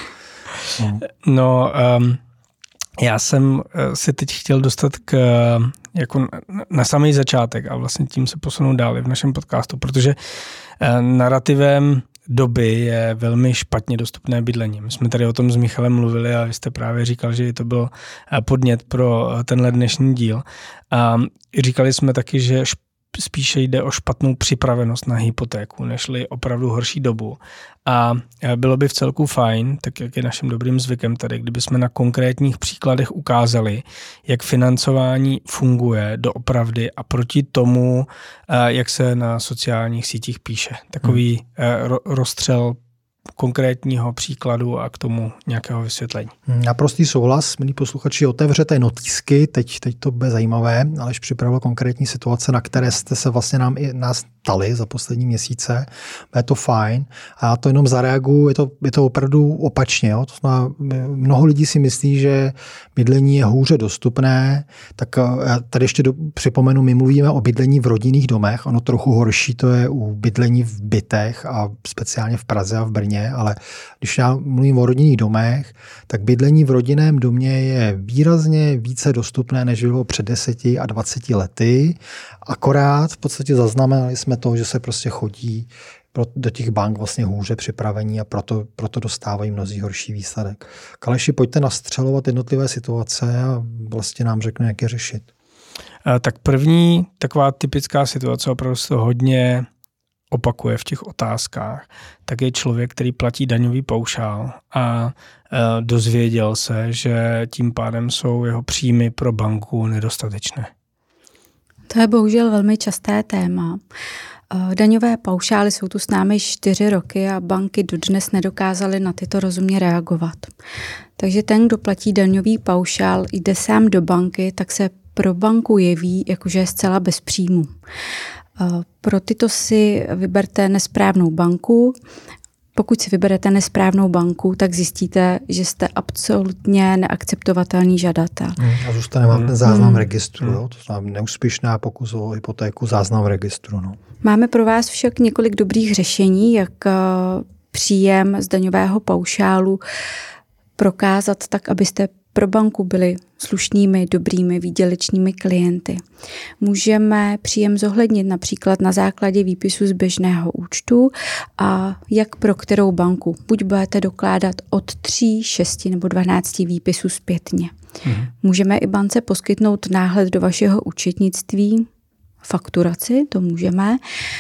Speaker 1: No, no um, já jsem si teď chtěl dostat k jako na, na samý začátek a vlastně tím se posunout dál v našem podcastu, protože narrativem doby je velmi špatně dostupné bydlení. My jsme tady o tom s Michalem mluvili a vy jste právě říkal, že to byl podnět pro tenhle dnešní díl. A říkali jsme taky, že spíše jde o špatnou připravenost na hypotéku, nežli opravdu horší dobu. A bylo by v celku fajn, tak jak je naším dobrým zvykem tady, kdyby jsme na konkrétních příkladech ukázali, jak financování funguje doopravdy a proti tomu, jak se na sociálních sítích píše. Takový hmm. rozstřel konkrétního příkladu a k tomu nějakého vysvětlení.
Speaker 2: Naprostý souhlas, milí posluchači, otevřete notýsky, teď, teď to bude zajímavé, Aleš připravil konkrétní situace, na které jste se vlastně nám i nás ptali za poslední měsíce, je to fajn a já to jenom zareaguju, je to, je to opravdu opačně. Jo? To znamená, mnoho lidí si myslí, že bydlení je hůře dostupné, tak já tady ještě do, připomenu, my mluvíme o bydlení v rodinných domech, ono trochu horší to je u bydlení v bytech a speciálně v Praze a v Brně, ale když já mluvím o rodinných domech, tak bydlení v rodinném domě je výrazně více dostupné, než bylo před deseti a dvaceti lety. Akorát v podstatě zaznamenali jsme to, že se prostě chodí do těch bank vlastně hůře připravení a proto, proto dostávají mnozí horší výsledek. Kaleši, pojďte nastřelovat jednotlivé situace a vlastně nám řekne, jak je řešit.
Speaker 1: Tak první taková typická situace, opravdu se to hodně opakuje v těch otázkách, tak je člověk, který platí daňový paušál a e, dozvěděl se, že tím pádem jsou jeho příjmy pro banku nedostatečné.
Speaker 3: To je bohužel velmi časté téma. Daňové paušály jsou tu s námi čtyři roky a banky dodnes nedokázaly na tyto rozumně reagovat. Takže ten, kdo platí daňový paušál, jde sám do banky, tak se pro banku jeví, jakože je zcela bez příjmu. Pro tyto si vyberte nesprávnou banku. Pokud si vyberete nesprávnou banku, tak zjistíte, že jste absolutně neakceptovatelný žadatel.
Speaker 2: A zůstane vám ten záznam v registru. Jo? To znamená neúspěšná pokus o hypotéku, záznam v registru. No.
Speaker 3: Máme pro vás však několik dobrých řešení, jak příjem z daňového paušálu prokázat tak, abyste pro banku byli slušnými, dobrými, výdělečnými klienty. Můžeme příjem zohlednit například na základě výpisu z běžného účtu a jak pro kterou banku. Buď budete dokládat od tří, šesti nebo dvanácti výpisů zpětně. Mhm. Můžeme i bance poskytnout náhled do vašeho účetnictví, fakturaci, to můžeme.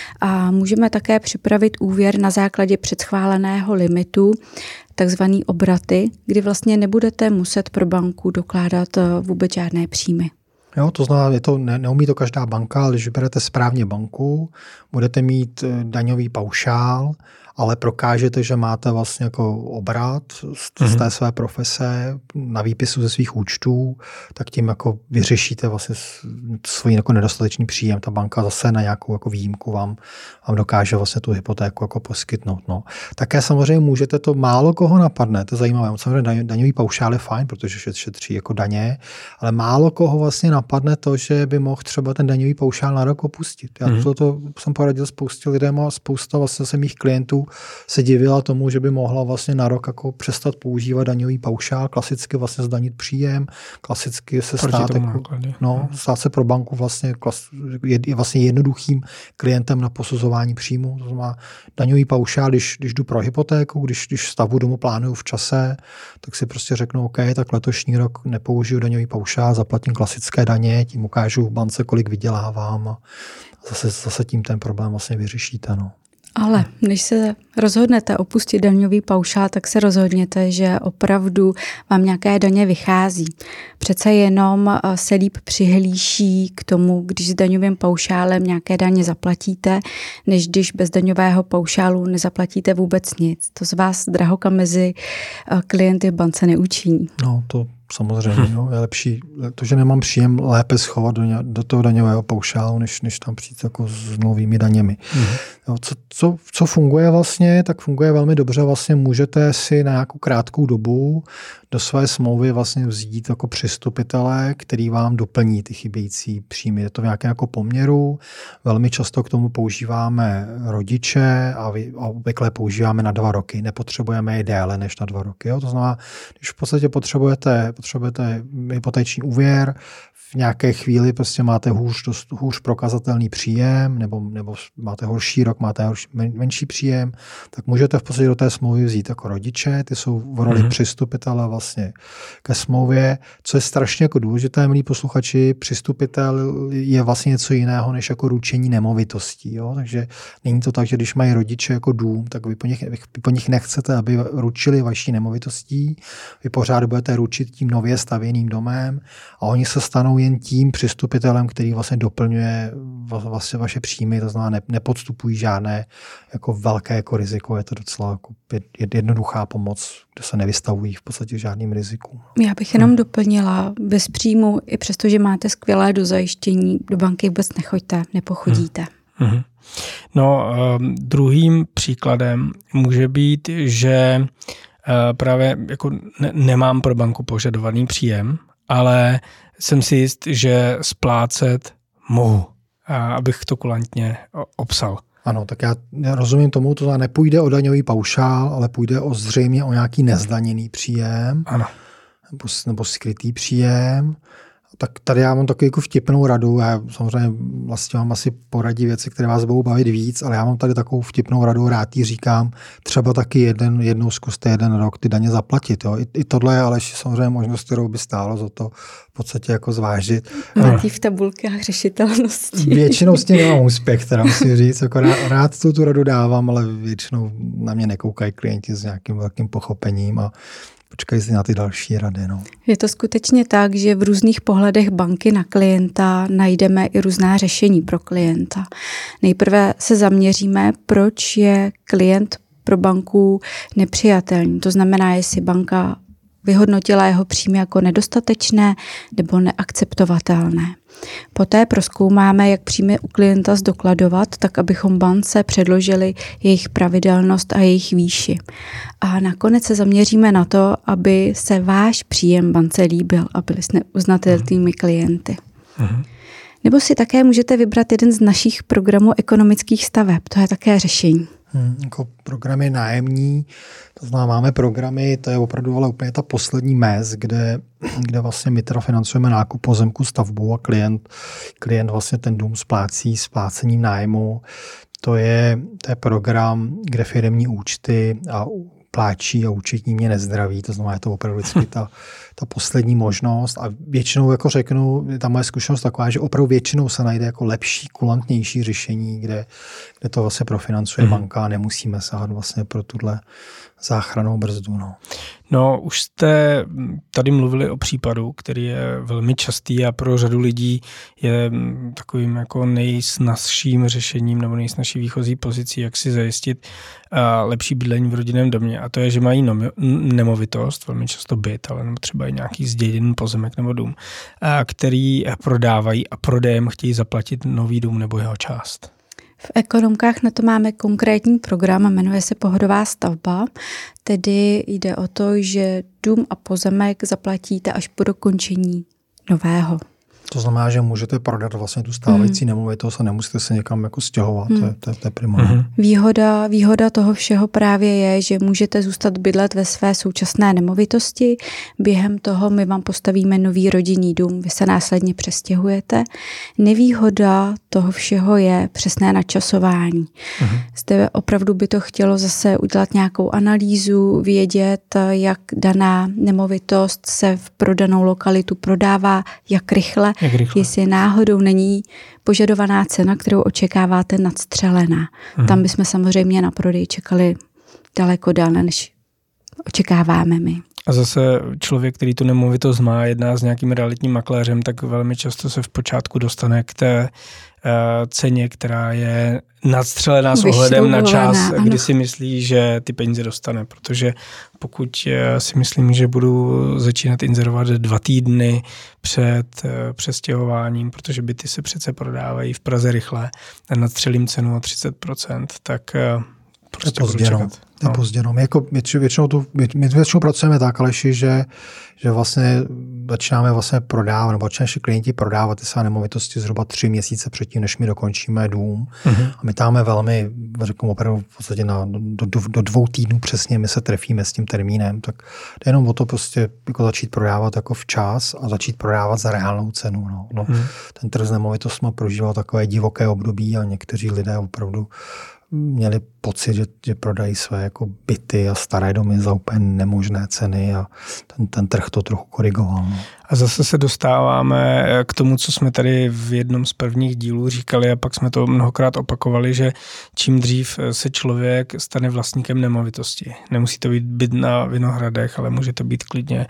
Speaker 3: A můžeme také připravit úvěr na základě předschváleného limitu, takzvaný obraty, kdy vlastně nebudete muset pro banku dokládat vůbec žádné příjmy.
Speaker 2: Jo, to znamená, je to, ne, neumí to každá banka, ale když vyberete správně banku, budete mít daňový paušál, ale prokážete, že máte vlastně jako obrat z, z té své profese na výpisu ze svých účtů, tak tím jako vyřešíte vlastně svůj jako nedostatečný příjem. Ta banka zase na nějakou jako výjimku vám, vám dokáže vlastně tu hypotéku jako poskytnout. No. Také samozřejmě můžete, to málo koho napadne, to je zajímavé. Samozřejmě daňový paušál je fajn, protože šetří jako daně, ale málo koho vlastně napadne to, že by mohl třeba ten daňový paušál na rok opustit. Já mm-hmm. to, to jsem poradil spoustě lidem a spousta vlastně se mých klientů se divila tomu, že by mohla vlastně na rok jako přestat používat daňový paušál, klasicky vlastně zdanit příjem, klasicky se stát, jako, no, stát se pro banku vlastně, je vlastně jednoduchým klientem na posuzování příjmu. To znamená daňový paušál, když, když jdu pro hypotéku, když, když stavbu domu plánuju v čase, tak si prostě řeknu, OK, tak letošní rok nepoužiju daňový paušál, zaplatím klasické daně, tím ukážu v bance, kolik vydělávám a zase, zase tím ten problém vlastně vyřešíte. No.
Speaker 3: Ale než se rozhodnete opustit daňový paušál, tak se rozhodněte, že opravdu vám nějaké daně vychází. Přece jenom se líp přihlíší k tomu, když s daňovým paušálem nějaké daně zaplatíte, než když bez daňového paušálu nezaplatíte vůbec nic. To z vás drahoka mezi klienty v bance neučiní.
Speaker 2: No to samozřejmě, jo, je lepší, to, že nemám příjem, lépe schovat do, ně, do toho daňového paušálu, než, než tam přijít jako s novými daněmi. Mm. Jo, co, co, co funguje vlastně, tak funguje velmi dobře. Vlastně můžete si na nějakou krátkou dobu do své smlouvy vlastně vzít jako přistupitele, který vám doplní ty chybějící příjmy. Je to v nějakém jako poměru. Velmi často k tomu používáme rodiče a, vy, a obvykle používáme na dva roky. Nepotřebujeme je déle než na dva roky. Jo? To znamená, když v podstatě potřebujete, potřebujete hypoteční úvěr, v nějaké chvíli prostě máte hůř, dost, hůř prokazatelný příjem, nebo, nebo máte horší rok, máte horší, men, menší příjem, tak můžete v podstatě do té smlouvy vzít jako rodiče, ty jsou v roli mm-hmm. přistupitele vlastně ke smlouvě. Co je strašně jako důležité, milí posluchači, přistupitel je vlastně něco jiného než jako ručení nemovitostí. Jo? Takže není to tak, že když mají rodiče jako dům, tak vy po nich, vy po nich nechcete, aby ručili vaší nemovitostí, vy pořád budete ručit tím nově stavěným domem a oni se stanou jen tím přistupitelem, který vlastně doplňuje vlastně vaše příjmy, to znamená, ne, nepodstupují žádné jako velké jako riziko, je to docela jako jednoduchá pomoc, kde se nevystavují v podstatě žádným rizikům.
Speaker 3: Já bych jenom hmm. doplnila, bez příjmu, i přesto, že máte skvělé dozajištění, do banky vůbec nechoďte, nepochodíte.
Speaker 1: Hmm. Hmm. No, um, druhým příkladem může být, že uh, právě jako ne, nemám pro banku požadovaný příjem, ale jsem si jist, že splácet mohu, abych to kulantně obsal.
Speaker 2: Ano, tak já rozumím tomu, to nepůjde o daňový paušál, ale půjde o zřejmě o nějaký nezdaněný příjem.
Speaker 1: Ano.
Speaker 2: Nebo, nebo skrytý příjem. Tak tady já mám takovou jako vtipnou radu. Já samozřejmě vlastně mám asi poradí věci, které vás budou bavit víc, ale já mám tady takovou vtipnou radu, rád jí říkám, třeba taky jeden, jednou zkuste jeden rok ty daně zaplatit. Jo. I, I tohle je ale samozřejmě možnost, kterou by stálo za to v podstatě jako zvážit.
Speaker 3: Máte v tabulkách řešitelnosti.
Speaker 2: Většinou s tím nemám úspěch, teda musím říct. Jako rád, rád tu, tu radu dávám, ale většinou na mě nekoukají klienti s nějakým velkým pochopením a počkej si na ty další rady. No.
Speaker 3: Je to skutečně tak, že v různých pohledech banky na klienta najdeme i různá řešení pro klienta. Nejprve se zaměříme, proč je klient pro banku nepřijatelný. To znamená, jestli banka vyhodnotila jeho příjmy jako nedostatečné nebo neakceptovatelné. Poté prozkoumáme, jak příjmy u klienta zdokladovat, tak abychom bance předložili jejich pravidelnost a jejich výši. A nakonec se zaměříme na to, aby se váš příjem bance líbil a byli jsme uznatelnými klienty. Mhm. Nebo si také můžete vybrat jeden z našich programů ekonomických staveb. To je také řešení.
Speaker 2: Hmm, jako programy nájemní, to znamená, máme programy, to je opravdu ale úplně ta poslední mez, kde, kde vlastně my teda financujeme nákup pozemku, stavbu a klient, klient vlastně ten dům splácí splácením nájmu. To je, to je program, kde firemní účty a pláčí a účetní mě nezdraví, to znamená, je to opravdu vždycky ta, ta poslední možnost a většinou jako řeknu, ta moje zkušenost taková, že opravdu většinou se najde jako lepší, kulantnější řešení, kde, kde to vlastně profinancuje mm. banka a nemusíme sahat vlastně pro tuhle záchrannou brzdu. No.
Speaker 1: no, už jste tady mluvili o případu, který je velmi častý a pro řadu lidí je takovým jako nejsnazším řešením nebo nejsnazší výchozí pozicí, jak si zajistit lepší bydlení v rodinném domě. A to je, že mají nemovitost, velmi často byt, ale nebo třeba i nějaký zděděný pozemek nebo dům, který prodávají a prodejem chtějí zaplatit nový dům nebo jeho část.
Speaker 3: V Ekonomkách na to máme konkrétní program a jmenuje se Pohodová stavba, tedy jde o to, že dům a pozemek zaplatíte až po dokončení nového.
Speaker 2: To znamená, že můžete prodat vlastně tu stávající mm. nemovitost a nemusíte se někam jako stěhovat. Mm. To, to, to je primární. Mm.
Speaker 3: Výhoda, výhoda toho všeho právě je, že můžete zůstat bydlet ve své současné nemovitosti. Během toho my vám postavíme nový rodinný dům, vy se následně přestěhujete. Nevýhoda toho všeho je přesné načasování. Mm. Zde opravdu by to chtělo zase udělat nějakou analýzu, vědět, jak daná nemovitost se v prodanou lokalitu prodává, jak rychle, jestli náhodou není požadovaná cena, kterou očekáváte, nadstřelená. Hmm. Tam bychom samozřejmě na prodej čekali daleko déle, než očekáváme my.
Speaker 1: A zase člověk, který tu nemovitost má, jedná s nějakým realitním makléřem, tak velmi často se v počátku dostane k té uh, ceně, která je nadstřelená s ohledem na čas, ano. kdy si myslí, že ty peníze dostane. Protože pokud si myslím, že budu začínat inzerovat dva týdny před uh, přestěhováním, protože byty se přece prodávají v Praze rychle a nadstřelím cenu o třicet procent, tak uh, prostě budu čekat.
Speaker 2: To je pozdě. No. My, jako, většinou, tu, my většinou pracujeme tak, Aleši, že, že vlastně začínáme vlastně prodávat, nebo začínají naši klienti prodávat ty své nemovitosti zhruba tři měsíce předtím, než my dokončíme dům. Mm-hmm. A my dáme velmi, řeknu opravdu v podstatě na, do, do, do dvou týdnů přesně my se trefíme s tím termínem. Tak jde jenom o to prostě jako začít prodávat jako včas a začít prodávat za reálnou cenu. No. No, mm-hmm. Ten trh s nemovitostmi prožíval takové divoké období a někteří lidé opravdu měli pocit, že, že prodají své jako byty a staré domy za úplně nemožné ceny a ten, ten trh to trochu korigoval. No.
Speaker 1: A zase se dostáváme k tomu, co jsme tady v jednom z prvních dílů říkali a pak jsme to mnohokrát opakovali, že čím dřív se člověk stane vlastníkem nemovitosti. Nemusí to být byt na Vinohradech, ale může to být klidně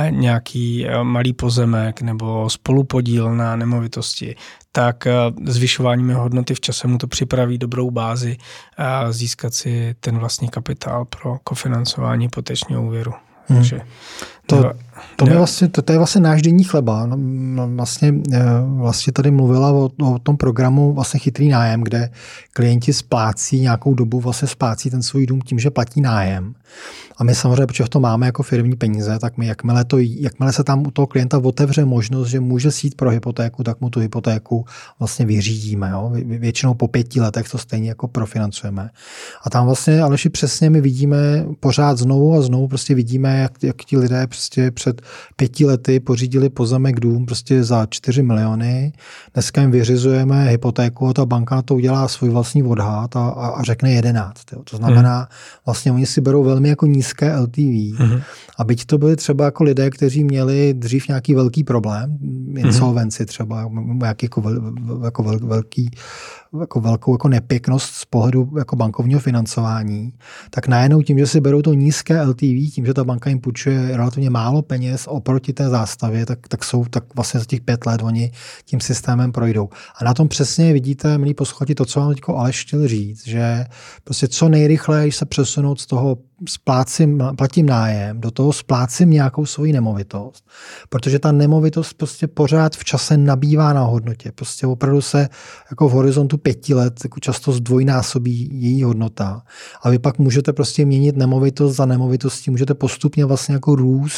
Speaker 1: nějaký malý pozemek nebo spolupodíl na nemovitosti. Tak zvyšováním jeho hodnoty v čase mu to připraví dobrou bázi a získat si ten vlastní kapitál pro kofinancování hypotečního úvěru.
Speaker 2: Hmm. Takže to, ne, to, ne, vlastně, to, to je vlastně náš denní chleba. No, vlastně, vlastně tady mluvila o, o tom programu vlastně Chytrý nájem, kde klienti splácí nějakou dobu, vlastně splácí ten svůj dům tím, že platí nájem. A my samozřejmě, protože to máme jako firmní peníze, tak my jakmile, to, jakmile se tam u toho klienta otevře možnost, že může sít pro hypotéku, tak mu tu hypotéku vlastně vyřídíme. Jo? Většinou po pěti letech to stejně jako profinancujeme. A tam vlastně, Aleši, přesně my vidíme pořád znovu a znovu prostě vidíme, jak, jak ti lidé prostě před pěti lety pořídili pozemek dům prostě za čtyři miliony. Dneska jim vyřizujeme hypotéku a ta banka na to udělá svůj vlastní odhad a, a, a řekne jedenáct. Jo? To znamená, hmm. vlastně oni si berou velmi jako nízké L T V. Mm-hmm. A byť to byli třeba jako lidé, kteří měli dřív nějaký velký problém, insolvenci třeba, nějaký jako, vel, jako vel, velký, jako velkou jako nepěknost z pohledu jako bankovního financování, tak najednou tím, že si berou to nízké L T V, tím, že ta banka jim půjčuje relativně málo peněz oproti té zástavě, tak, tak jsou tak vlastně za těch pět let oni tím systémem projdou. A na tom přesně vidíte, milí posluchači, to, co vám teď Aleš chtěl říct, že prostě co nejrychleji se přesunout z toho splácím, platím nájem, do toho splácím nějakou svoji nemovitost, protože ta nemovitost prostě pořád v čase nabývá na hodnotě. Prostě opravdu se jako v horizontu pěti let jako často zdvojnásobí její hodnota. A vy pak můžete prostě měnit nemovitost za nemovitostí, můžete postupně vlastně jako růst s těma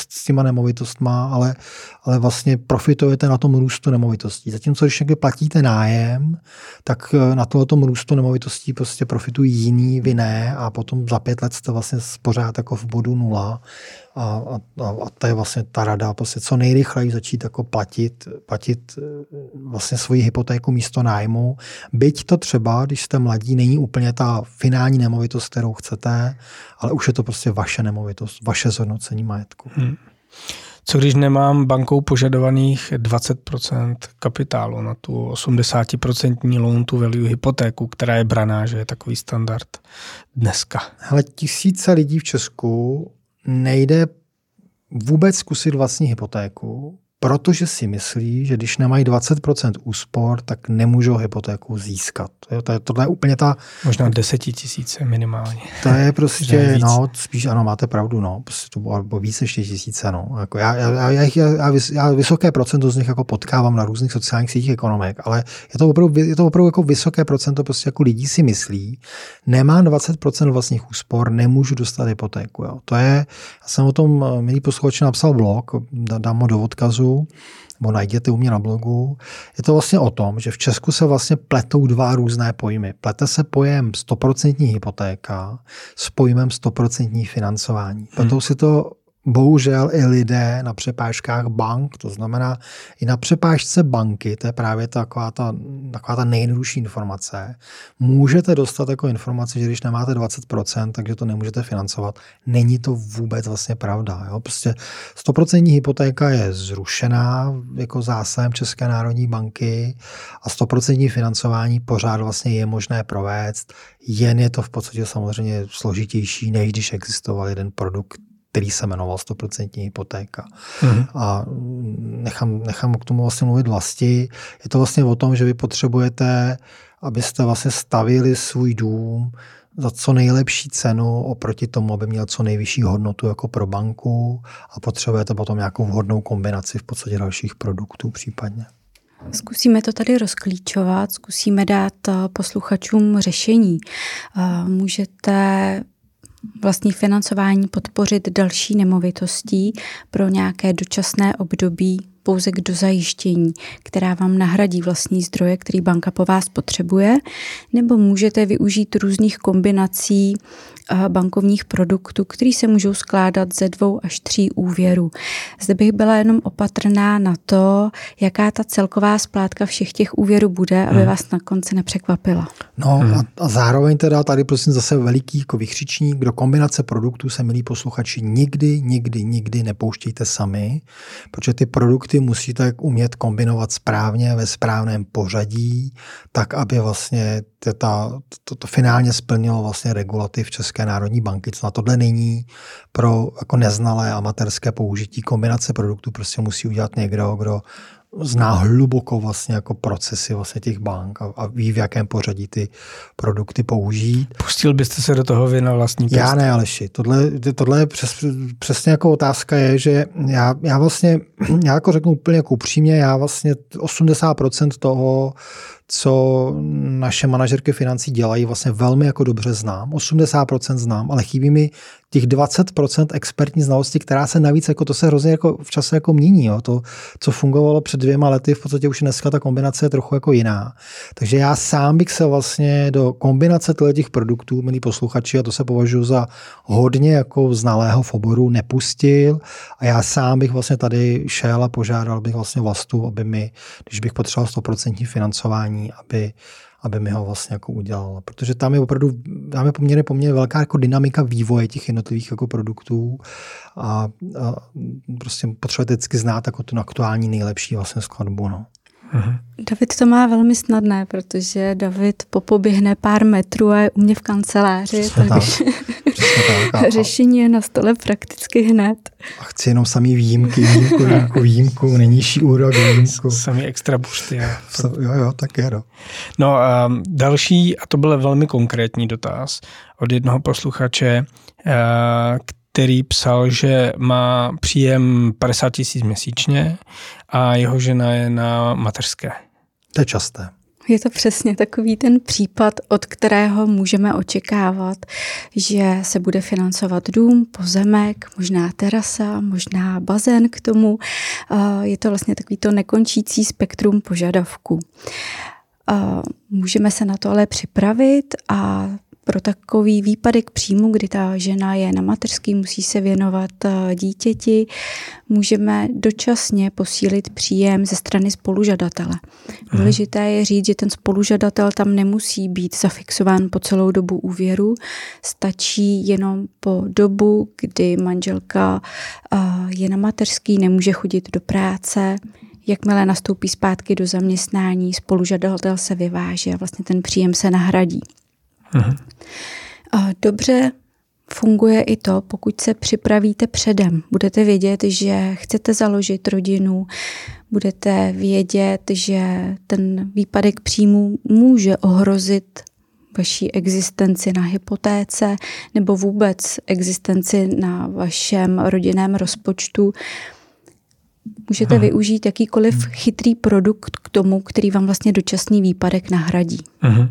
Speaker 2: nemovitostma, ale, ale vlastně profitujete na tom růstu nemovitostí. Zatímco když někdy platíte nájem, tak na tom růstu nemovitostí prostě profitují jiný, vy ne, a potom za pět let jste vlastně pořád jako v bodu nula. A, a, a to je vlastně ta rada, prostě co nejrychleji začít jako platit, platit vlastně svoji hypotéku místo nájmu. Byť to třeba, když jste mladí, není úplně ta finální nemovitost, kterou chcete, ale už je to prostě vaše nemovitost, vaše zhodnocení majetku. Hmm.
Speaker 1: Co když nemám bankou požadovaných dvacet procent kapitálu na tu osmdesát procent loan to value hypotéku, která je braná, že je takový standard dneska?
Speaker 2: Hele, tisíce lidí v Česku nejde vůbec zkusit vlastní hypotéku, protože si myslí, že když nemají dvacet procent úspor, tak nemůžou hypotéku získat. To je, tohle je úplně ta...
Speaker 1: Možná desetitisíce minimálně.
Speaker 2: To je prostě, no, spíš, ano, máte pravdu, no, prostě to bylo víc než tisíce, no. Jako já, já, já, já, já vysoké procento z nich jako potkávám na různých sociálních sítích ekonomek, ale je to opravdu, je to opravdu jako vysoké procento prostě jako lidí si myslí, nemám dvacet procent vlastních úspor, nemůžu dostat hypotéku, jo. To je, já jsem o tom, milí posluchači, napsal blog, dám ho do odkazu, nebo najděte u mě na blogu. Je to vlastně o tom, že v Česku se vlastně pletou dva různé pojmy. Plete se pojem sto procent hypotéka s pojmem sto procent financování. Pletou hmm. si to bohužel i lidé na přepážkách bank, to znamená i na přepážce banky, to je právě taková ta, taková ta nejjednodušší informace. Můžete dostat jako informaci, že když nemáte dvacet procent, takže to nemůžete financovat. Není to vůbec vlastně pravda. Jo? Prostě sto procent hypotéka je zrušená jako zásahem České národní banky a sto procent financování pořád vlastně je možné provést, jen je to v podstatě samozřejmě složitější, než když existoval jeden produkt, který se jmenoval sto procent hypotéka. Mm-hmm. A nechám, nechám k tomu vlastně mluvit Vlasti. Je to vlastně o tom, že vy potřebujete, abyste vlastně stavili svůj dům za co nejlepší cenu oproti tomu, aby měl co nejvyšší hodnotu jako pro banku, a potřebujete potom nějakou vhodnou kombinaci v podstatě dalších produktů případně.
Speaker 3: Zkusíme to tady rozklíčovat, zkusíme dát posluchačům řešení. Můžete vlastní financování podpořit další nemovitostí pro nějaké dočasné období pouze k dozajištění, která vám nahradí vlastní zdroje, který banka po vás potřebuje, nebo můžete využít různých kombinací bankovních produktů, které se můžou skládat ze dvou až tří úvěrů. Zde bych byla jenom opatrná na to, jaká ta celková splátka všech těch úvěrů bude, aby hmm. vás na konci nepřekvapila.
Speaker 2: No hmm. a, a zároveň teda tady prosím zase veliký jako vykřičník, do kombinace produktů se, milí posluchači, nikdy, nikdy, nikdy nepouštějte sami, protože ty produkty musíte umět kombinovat správně, ve správném pořadí, tak, aby vlastně ta, to, to finálně splnilo vlastně regulativ České národní banky. Co na tohle není pro jako neznalé amatérské použití. Kombinace produktů prostě musí udělat někdo, kdo zná hluboko vlastně jako procesy vlastně těch bank a, a ví, v jakém pořadí ty produkty použít.
Speaker 1: Pustil byste se do toho vy na vlastní pěst?
Speaker 2: Já ne, Aleši. Tohle, tohle je přes, přesně jako otázka je, že já, já vlastně, já jako řeknu úplně jako upřímně, já vlastně osmdesát procent toho, co naše manažerky financí dělají, vlastně velmi jako dobře znám. osmdesát procent znám, ale chybí mi těch dvacet procent expertní znalosti, která se navíc, jako to se hrozně jako v čase jako mění. Jo. To, co fungovalo před dvěma lety, v podstatě už dneska ta kombinace je trochu jako jiná. Takže já sám bych se vlastně do kombinace těch produktů, milí posluchači, a to se považuji za hodně jako znalého v oboru, nepustil. A já sám bych vlastně tady šel a požádal bych vlastně Vlastu, aby mi, když bych potřeboval sto procent financování, aby aby mi ho vlastně jako udělala. Protože tam je opravdu, tam je poměrně, poměrně velká jako dynamika vývoje těch jednotlivých jako produktů a, a prostě potřebujete vždycky znát jako tu aktuální nejlepší vlastně skladbu. No.
Speaker 3: Mhm. David to má velmi snadné, protože David popoběhne pár metrů a je u mě v kanceláři,
Speaker 2: Přesně
Speaker 3: takže
Speaker 2: tak. tak.
Speaker 3: řešení je na stole prakticky hned.
Speaker 2: A chci jenom samý výjimky, výjimku, výjimku, výjimku, nejnižší úrok, výjimku.
Speaker 1: Samý extra bušty.
Speaker 2: Jo, jo, tak je. No,
Speaker 1: no um, další, a to byl velmi konkrétní dotaz od jednoho posluchače, uh, který psal, že má příjem padesát tisíc měsíčně a jeho žena je na mateřské.
Speaker 2: To je časté.
Speaker 3: Je to přesně takový ten případ, od kterého můžeme očekávat, že se bude financovat dům, pozemek, možná terasa, možná bazén k tomu. Je to vlastně takový to nekončící spektrum požadavků. Můžeme se na to ale připravit a pro takový výpadek příjmu, kdy ta žena je na mateřský, musí se věnovat dítěti, můžeme dočasně posílit příjem ze strany spolužadatele. Důležité je říct, že ten spolužadatel tam nemusí být zafixován po celou dobu úvěru, stačí jenom po dobu, kdy manželka je na mateřský, nemůže chodit do práce. Jakmile nastoupí zpátky do zaměstnání, spolužadatel se vyváže a vlastně ten příjem se nahradí. Mhm. Dobře funguje i to, pokud se připravíte předem. Budete vědět, že chcete založit rodinu, budete vědět, že ten výpadek příjmu může ohrozit vaší existenci na hypotéce nebo vůbec existenci na vašem rodinném rozpočtu. Můžete Aha. využít jakýkoliv chytrý produkt k tomu, který vám vlastně dočasný výpadek nahradí. Aha.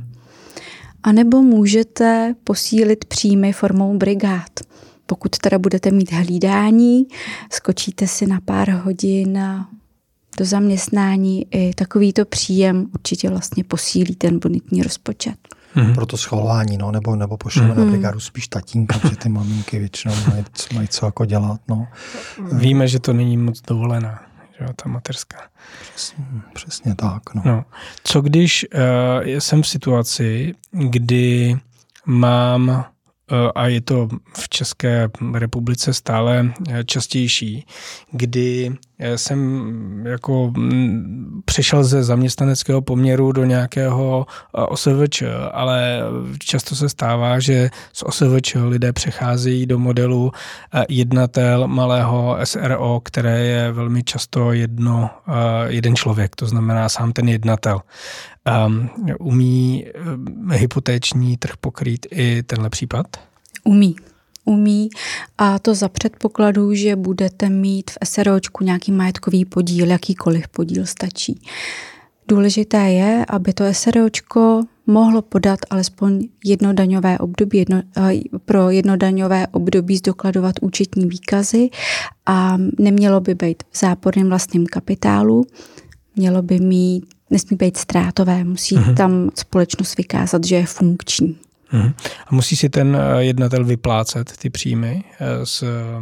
Speaker 3: A nebo můžete posílit příjmy formou brigád. Pokud teda budete mít hlídání, skočíte si na pár hodin do zaměstnání, i takovýto příjem určitě vlastně posílí ten bonitní rozpočet.
Speaker 2: Mm-hmm. Pro to schvalování, no, nebo, nebo pošleme mm-hmm. na brigádu spíš tatínka, protože ty maminky většinou mají, mají co jako dělat. No.
Speaker 1: Víme, že to není moc dovolená. Jo, ta mateřská.
Speaker 2: Přesně, přesně tak. No.
Speaker 1: No. Co když uh, jsem v situaci, kdy mám, uh, a je to v České republice stále častější, kdy jsem jako přešel ze zaměstnaneckého poměru do nějakého O S V Č, ale často se stává, že z O S V Č lidé přecházejí do modelu jednatel malého S R O, které je velmi často jedno, jeden člověk, to znamená sám ten jednatel. Um, umí hypotéční trh pokrýt i tenhle případ?
Speaker 3: Umí. Umí a to za předpokladu, že budete mít v SROčku nějaký majetkový podíl, jakýkoliv podíl stačí. Důležité je, aby to SROčko mohlo podat alespoň jedno daňové období, jedno, pro jedno daňové období zdokladovat účetní výkazy a nemělo by být v záporném vlastním kapitálu, mělo by mít, nesmí být ztrátové, musí uh-huh. tam společnost vykázat, že je funkční.
Speaker 1: Hmm. A musí si ten jednatel vyplácet ty příjmy z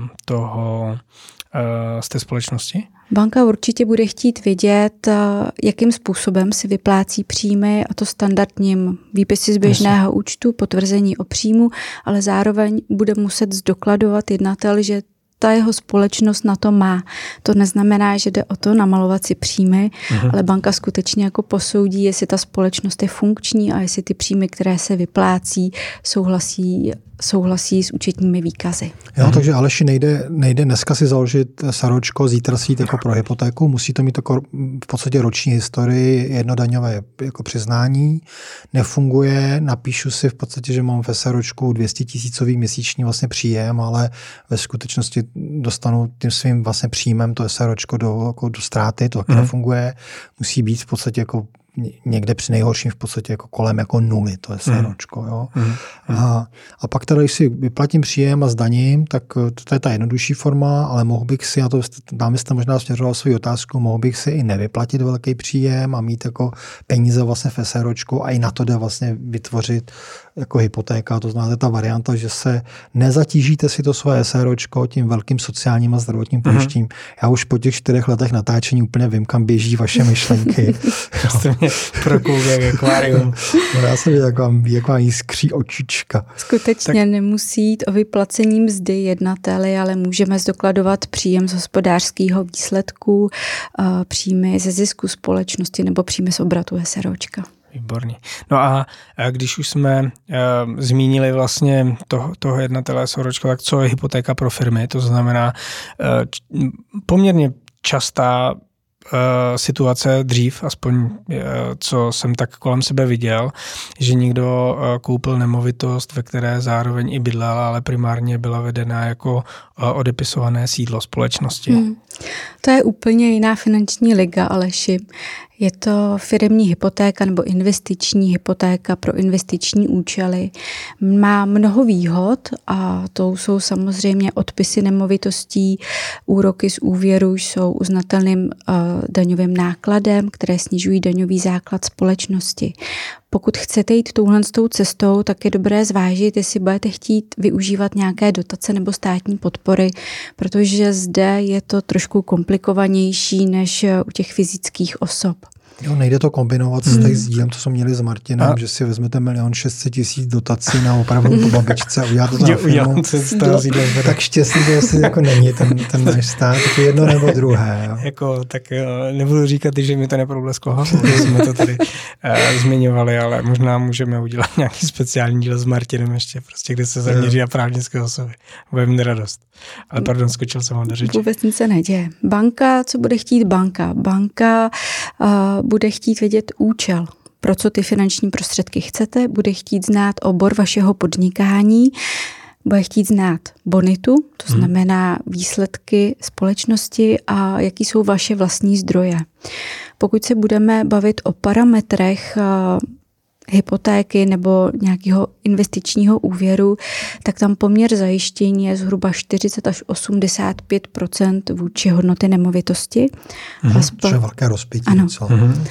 Speaker 1: toho, z té společnosti?
Speaker 3: Banka určitě bude chtít vědět, jakým způsobem si vyplácí příjmy, a to standardním výpisy z běžného Jasně. účtu, potvrzení o příjmu, ale zároveň bude muset zdokladovat jednatel, že ta jeho společnost na to má. To neznamená, že jde o to namalovat si příjmy, uh-huh. ale banka skutečně jako posoudí, jestli ta společnost je funkční a jestli ty příjmy, které se vyplácí, souhlasí, souhlasí s účetními výkazy.
Speaker 2: Jo, uh-huh. takže Aleši nejde, nejde dneska si založit SROčko, zítra si jít jako pro hypotéku, musí to mít jako v podstatě roční historii, jedno daňové jako přiznání, nefunguje, napíšu si v podstatě, že mám v SROčku dvě stě tisícový měsíční vlastně příjem, ale ve skutečnosti dostanu tím svým vlastně příjmem to SROčko do, jako do ztráty, to taky mm. nefunguje. Musí být v podstatě jako někde při nejhorším v podstatě jako kolem jako nuly, to je SROčko. Mm. Jo. Mm. A, a pak teda, když si vyplatím příjem a zdaním, tak to, to je ta jednodušší forma, ale mohl bych si, a to dáme jste možná směřoval svou otázku, mohl bych si i nevyplatit velký příjem a mít jako peníze vlastně v SROčku a i na to jde vlastně vytvořit jako hypotéka. To znamená ta varianta, že se nezatížíte si to svoje SROčko tím velkým sociálním a zdravotním pojištěním. Mm. Já už po těch čtyřech letech natáčení úplně vím, kam běží vaše myšlenky.
Speaker 1: Prokouk jak akvárium.
Speaker 2: No, já jsem jak vám, jak vám jiskří očička.
Speaker 3: Skutečně tak nemusí jít o vyplacení mzdy jednateli, ale můžeme zdokladovat příjem z hospodářského výsledku, příjmy ze zisku společnosti nebo příjmy z obratu SROčka.
Speaker 1: Výborně. No a když už jsme uh, zmínili vlastně toho, toho jednatele SROčka, tak co je hypotéka pro firmy? To znamená uh, poměrně častá situace dřív, aspoň co jsem tak kolem sebe viděl, že někdo koupil nemovitost, ve které zároveň i bydlel, ale primárně byla vedena jako odepisované sídlo společnosti. Hmm.
Speaker 3: To je úplně jiná finanční liga, Aleši. Je to firemní hypotéka nebo investiční hypotéka pro investiční účely. Má mnoho výhod a to jsou samozřejmě odpisy nemovitostí, úroky z úvěru jsou uznatelným uh, daňovým nákladem, které snižují daňový základ společnosti. Pokud chcete jít touhle cestou, tak je dobré zvážit, jestli budete chtít využívat nějaké dotace nebo státní podpory, protože zde je to trošku komplikovanější než u těch fyzických osob.
Speaker 2: Jo, nejde to kombinovat hmm. s tím sdílem, to jsme měli s Martinem, a... že si vezmete milion šestset tisíc dotací na opravdu po babičce a uděláte to na firmu. Tak štěstí, že asi jako není ten, ten náš stát, tak jedno nebo druhé. Jo.
Speaker 1: Jako, tak jo, nebudu říkat, že mi to neproblesklo, jsme to tady uh, zmiňovali, ale možná můžeme udělat nějaký speciální díl s Martinem ještě, prostě, kde se zaměří na právnické osoby. Bude mi radost. Ale pardon, skočil jsem vám do řeči.
Speaker 3: Vůbec nic se neděje. Banka, co bude chtít banka? Banka uh, bude chtít vědět účel, pro co ty finanční prostředky chcete, bude chtít znát obor vašeho podnikání, bude chtít znát bonitu, to znamená výsledky společnosti a jaký jsou vaše vlastní zdroje. Pokud se budeme bavit o parametrech uh, hypotéky nebo nějakého investičního úvěru, tak tam poměr zajištění je zhruba čtyřicet až osmdesát pět procent vůči hodnoty nemovitosti.
Speaker 2: Mhm, spl- to je velké rozpětí.
Speaker 3: Ano. Mhm,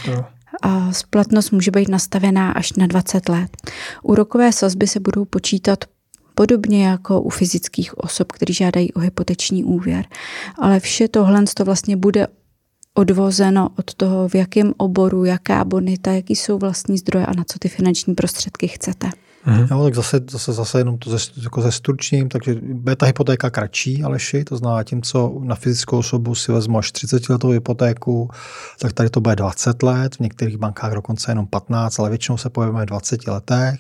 Speaker 3: a splatnost může být nastavená až na dvacet let. Úrokové sazby se budou počítat podobně jako u fyzických osob, kteří žádají o hypoteční úvěr. Ale vše tohle to vlastně bude odvozeno od toho, v jakém oboru, jaká bonita, jaký jsou vlastní zdroje a na co ty finanční prostředky chcete.
Speaker 2: Mhm. Jo, tak zase, zase, zase jenom to ze, jako ze stručním, takže bude ta hypotéka kratší, Aleši, to znamená tím, co na fyzickou osobu si vezmu až třicetiletou hypotéku, tak tady to bude dvacet let, v některých bankách dokonce jenom patnáct, ale většinou se pohybujeme v dvaceti letech.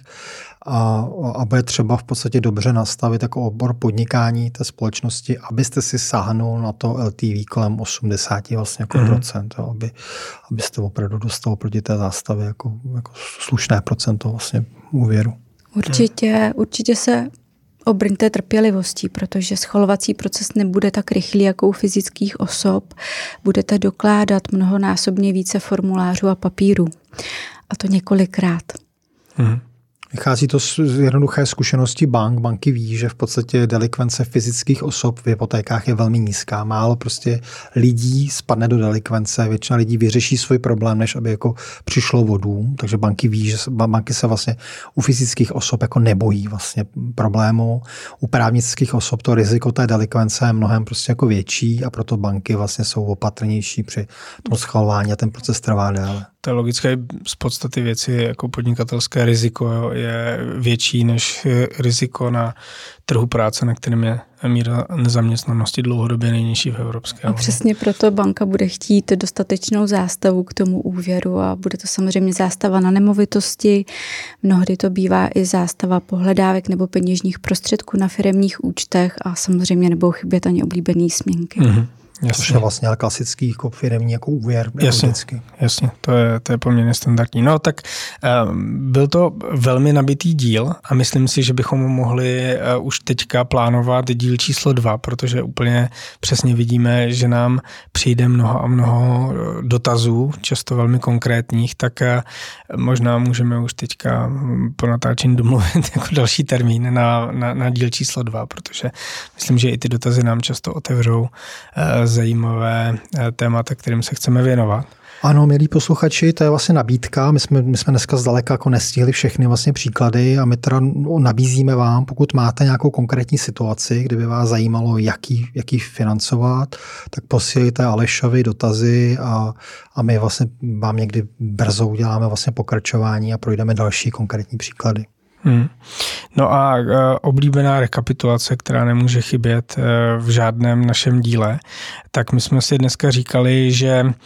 Speaker 2: A, a bude třeba v podstatě dobře nastavit jako obor podnikání té společnosti, abyste si sáhnul na to L T V kolem osmdesát vlastně jako mm. procent, jo, aby, abyste opravdu dostal proti té zástavě jako, jako slušné procento vlastně úvěru.
Speaker 3: Určitě, určitě se obrňte trpělivostí, protože schvalovací proces nebude tak rychlý jako u fyzických osob. Budete dokládat mnohonásobně více formulářů a papírů. A to několikrát.
Speaker 2: Mm. Vychází to z jednoduché zkušenosti bank. Banky ví, že v podstatě delikvence fyzických osob v hypotékách je velmi nízká. Málo prostě lidí spadne do delikvence, většina lidí vyřeší svůj problém, než aby jako přišlo o dům. Takže banky ví, že banky se vlastně u fyzických osob jako nebojí vlastně problému. U právnických osob to riziko té delikvence je mnohem prostě jako větší a proto banky vlastně jsou opatrnější při tom schvalování a ten proces trvá déle.
Speaker 1: To je logické, z podstaty věci jako podnikatelské riziko je větší než riziko na trhu práce, na kterém je míra nezaměstnanosti dlouhodobě nejnižší v Evropské unii.
Speaker 3: A přesně proto banka bude chtít dostatečnou zástavu k tomu úvěru a bude to samozřejmě zástava na nemovitosti. Mnohdy to bývá i zástava pohledávek nebo peněžních prostředků na firemních účtech a samozřejmě nebudou chybět ani oblíbený směnky. Mm-hmm.
Speaker 2: Jasně. To je vlastně klasický jako firemní jako úvěr.
Speaker 1: Jasně, vždycky. jasně. To je, to je poměrně standardní. No tak um, byl to velmi nabitý díl a myslím si, že bychom mohli uh, už teďka plánovat díl číslo dva, protože úplně přesně vidíme, že nám přijde mnoho a mnoho dotazů, často velmi konkrétních, tak uh, možná můžeme už teďka po natáčení domluvit jako další termín na, na, na díl číslo dva, protože myslím, že i ty dotazy nám často otevřou uh, zajímavé témata, kterým se chceme věnovat.
Speaker 2: Ano, milí posluchači, to je vlastně nabídka. My jsme, my jsme dneska zdaleka jako nestihli všechny vlastně příklady a my teda nabízíme vám, pokud máte nějakou konkrétní situaci, kdyby vás zajímalo, jaký, jaký financovat, tak posílejte Alešovi dotazy a, a my vlastně vám někdy brzo uděláme vlastně pokračování a projdeme další konkrétní příklady.
Speaker 1: Hmm. No a uh, oblíbená rekapitulace, která nemůže chybět uh, v žádném našem díle, tak my jsme si dneska říkali, že uh,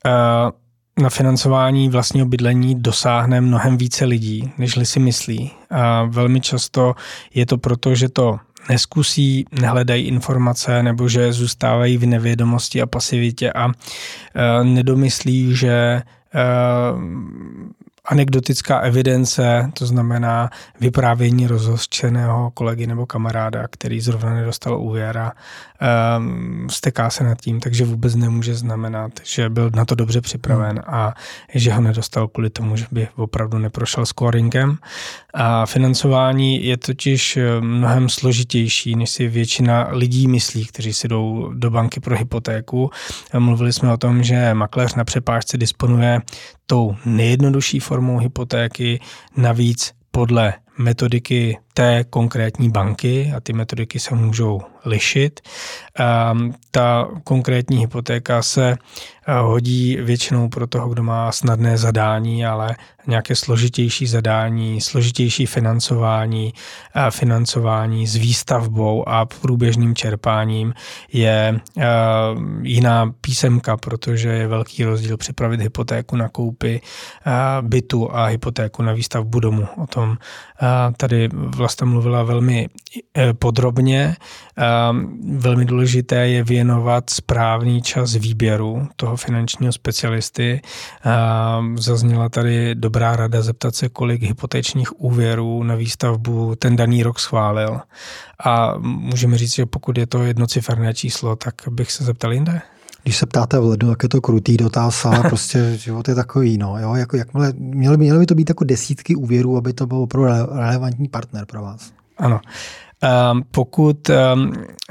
Speaker 1: na financování vlastního bydlení dosáhne mnohem více lidí, nežli si myslí. A velmi často je to proto, že to neskusí, nehledají informace nebo že zůstávají v nevědomosti a pasivitě a uh, nedomyslí, že uh, anekdotická evidence, to znamená vyprávění rozhořčeného kolegy nebo kamaráda, který zrovna nedostal úvěr a um, steká se nad tím, takže vůbec nemůže znamenat, že byl na to dobře připraven a že ho nedostal kvůli tomu, že by opravdu neprošel scoringem. A financování je totiž mnohem složitější, než si většina lidí myslí, kteří si jdou do banky pro hypotéku. Mluvili jsme o tom, že makléř na přepážce disponuje tou nejjednodušší formou hypotéky, navíc podle metodiky té konkrétní banky a ty metodiky se můžou lišit. Ta konkrétní hypotéka se hodí většinou pro toho, kdo má snadné zadání, ale nějaké složitější zadání, složitější financování, financování s výstavbou a průběžným čerpáním je jiná písemka, protože je velký rozdíl připravit hypotéku na koupi bytu a hypotéku na výstavbu domu. O tom tady Vlasta mluvila velmi podrobně. Velmi důležité je věnovat správný čas výběru toho finančního specialisty. Zazněla tady dobrá rada zeptat se, kolik hypotečních úvěrů na výstavbu ten daný rok schválil. A můžeme říct, že pokud je to jednociferné číslo, tak bych se zeptal jinde.
Speaker 2: Když se ptáte v lednu, jak je to krutý dotaz, ale prostě život je takový, no, jo, jako jakmile, měly by, měly by to být jako desítky úvěrů, aby to byl opravdu relevantní partner pro vás.
Speaker 1: Ano. Um, pokud um,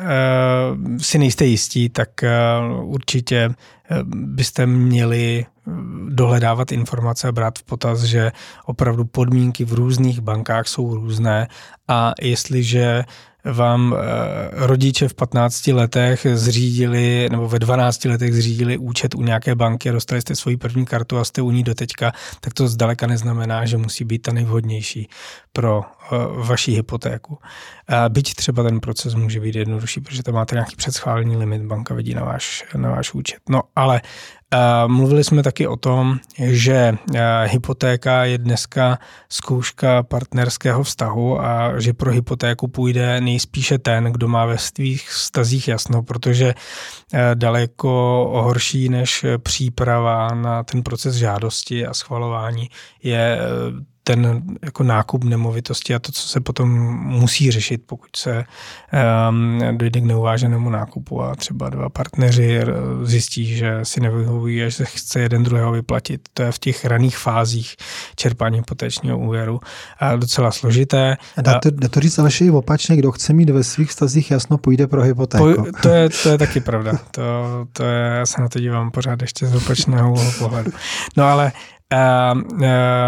Speaker 1: uh, si nejste jistí, tak uh, určitě uh, byste měli dohledávat informace a brát v potaz, že opravdu podmínky v různých bankách jsou různé a jestliže vám rodiče v patnácti letech zřídili, nebo ve dvanácti letech zřídili účet u nějaké banky a dostali jste svoji první kartu a jste u ní doteďka, tak to zdaleka neznamená, že musí být ta nejvhodnější pro vaši hypotéku. Byť třeba ten proces může být jednodušší, protože tam máte nějaký předschválený limit, banka vidí na váš, na váš účet. No ale Uh, mluvili jsme taky o tom, že uh, hypotéka je dneska zkouška partnerského vztahu a že pro hypotéku půjde nejspíše ten, kdo má ve svých vztazích jasno, protože uh, daleko horší než příprava na ten proces žádosti a schvalování je uh, ten jako nákup nemovitosti a to, co se potom musí řešit, pokud se um, dojde k neuváženému nákupu a třeba dva partneři zjistí, že si nevyhovují a že chce jeden druhého vyplatit. To je v těch raných fázích čerpání hypotečního úvěru a docela složité.
Speaker 2: A dá to, dá to říct ale i opačně, kdo chce mít ve svých vztazích jasno, půjde pro hypotéku.
Speaker 1: Po, to, je, to je taky pravda. To, to je, já se na to dívám pořád ještě z opačného pohledu. No ale Uh, uh,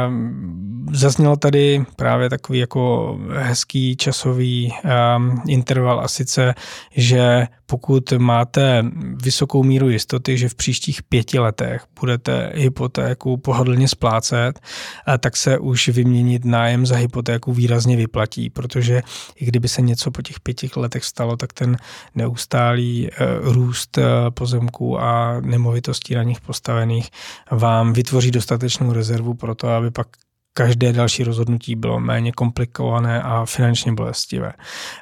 Speaker 1: zaznělo tady právě takový jako hezký časový um, interval a sice, že pokud máte vysokou míru jistoty, že v příštích pěti letech budete hypotéku pohodlně splácet, uh, tak se už vyměnit nájem za hypotéku výrazně vyplatí, protože i kdyby se něco po těch pěti letech stalo, tak ten neustálý uh, růst uh, pozemků a nemovitostí na nich postavených vám vytvoří dostatečnou rezervu pro to, aby pak každé další rozhodnutí bylo méně komplikované a finančně bolestivé.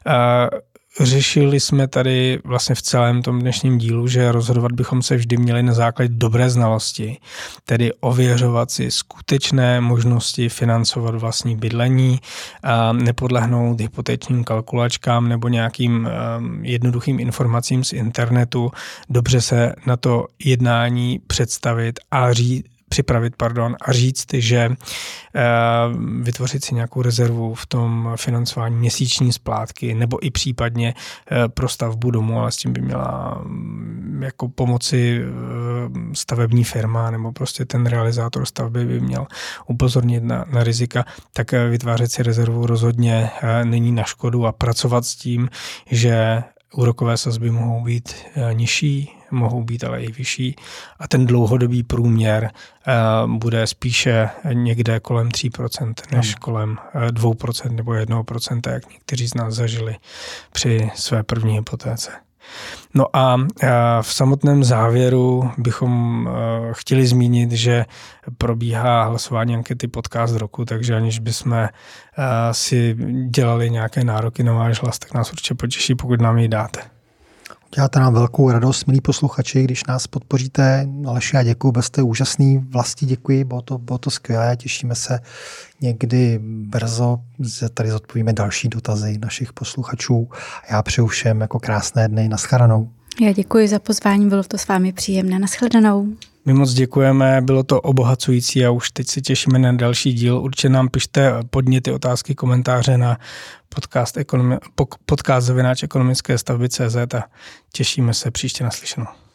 Speaker 1: Řešili jsme tady vlastně v celém tom dnešním dílu, že rozhodovat bychom se vždy měli na základě dobré znalosti, tedy ověřovat si skutečné možnosti financovat vlastní bydlení, nepodlehnout hypotečním kalkulačkám nebo nějakým jednoduchým informacím z internetu, dobře se na to jednání představit a říct, připravit, pardon, a říct, že e, vytvořit si nějakou rezervu v tom financování měsíční splátky nebo i případně e, pro stavbu domu, ale s tím by měla m, jako pomoci e, stavební firma nebo prostě ten realizátor stavby by měl upozornit na, na rizika, tak e, vytvářet si rezervu rozhodně e, není na škodu a pracovat s tím, že úrokové sazby mohou být e, nižší, mohou být ale i vyšší a ten dlouhodobý průměr uh, bude spíše někde kolem tří procent než hmm. kolem uh, dvou procent nebo jednoho procenta, jak někteří z nás zažili při své první hypotéce. No a uh, v samotném závěru bychom uh, chtěli zmínit, že probíhá hlasování ankety Podcast roku, takže aniž bychom uh, si dělali nějaké nároky na váš hlas, tak nás určitě potěší, pokud nám ji dáte.
Speaker 2: Děláte nám velkou radost, milí posluchači, když nás podpoříte. Aleši, já děkuji, byl jste úžasný. Vlasti děkuji, bylo to, bylo to skvělé. Těšíme se někdy brzo, že tady zodpovíme další dotazy našich posluchačů. Já přeju všem jako krásné dny. Naschledanou.
Speaker 3: Já děkuji za pozvání, bylo to s vámi příjemné. Naschledanou.
Speaker 1: My moc děkujeme, bylo to obohacující a už teď se těšíme na další díl. Určitě nám pište podněty, otázky, komentáře na podcast, ekonomi- podcast zavináč ekonomické stavby tečka cé zet a těšíme se příště naslyšenou.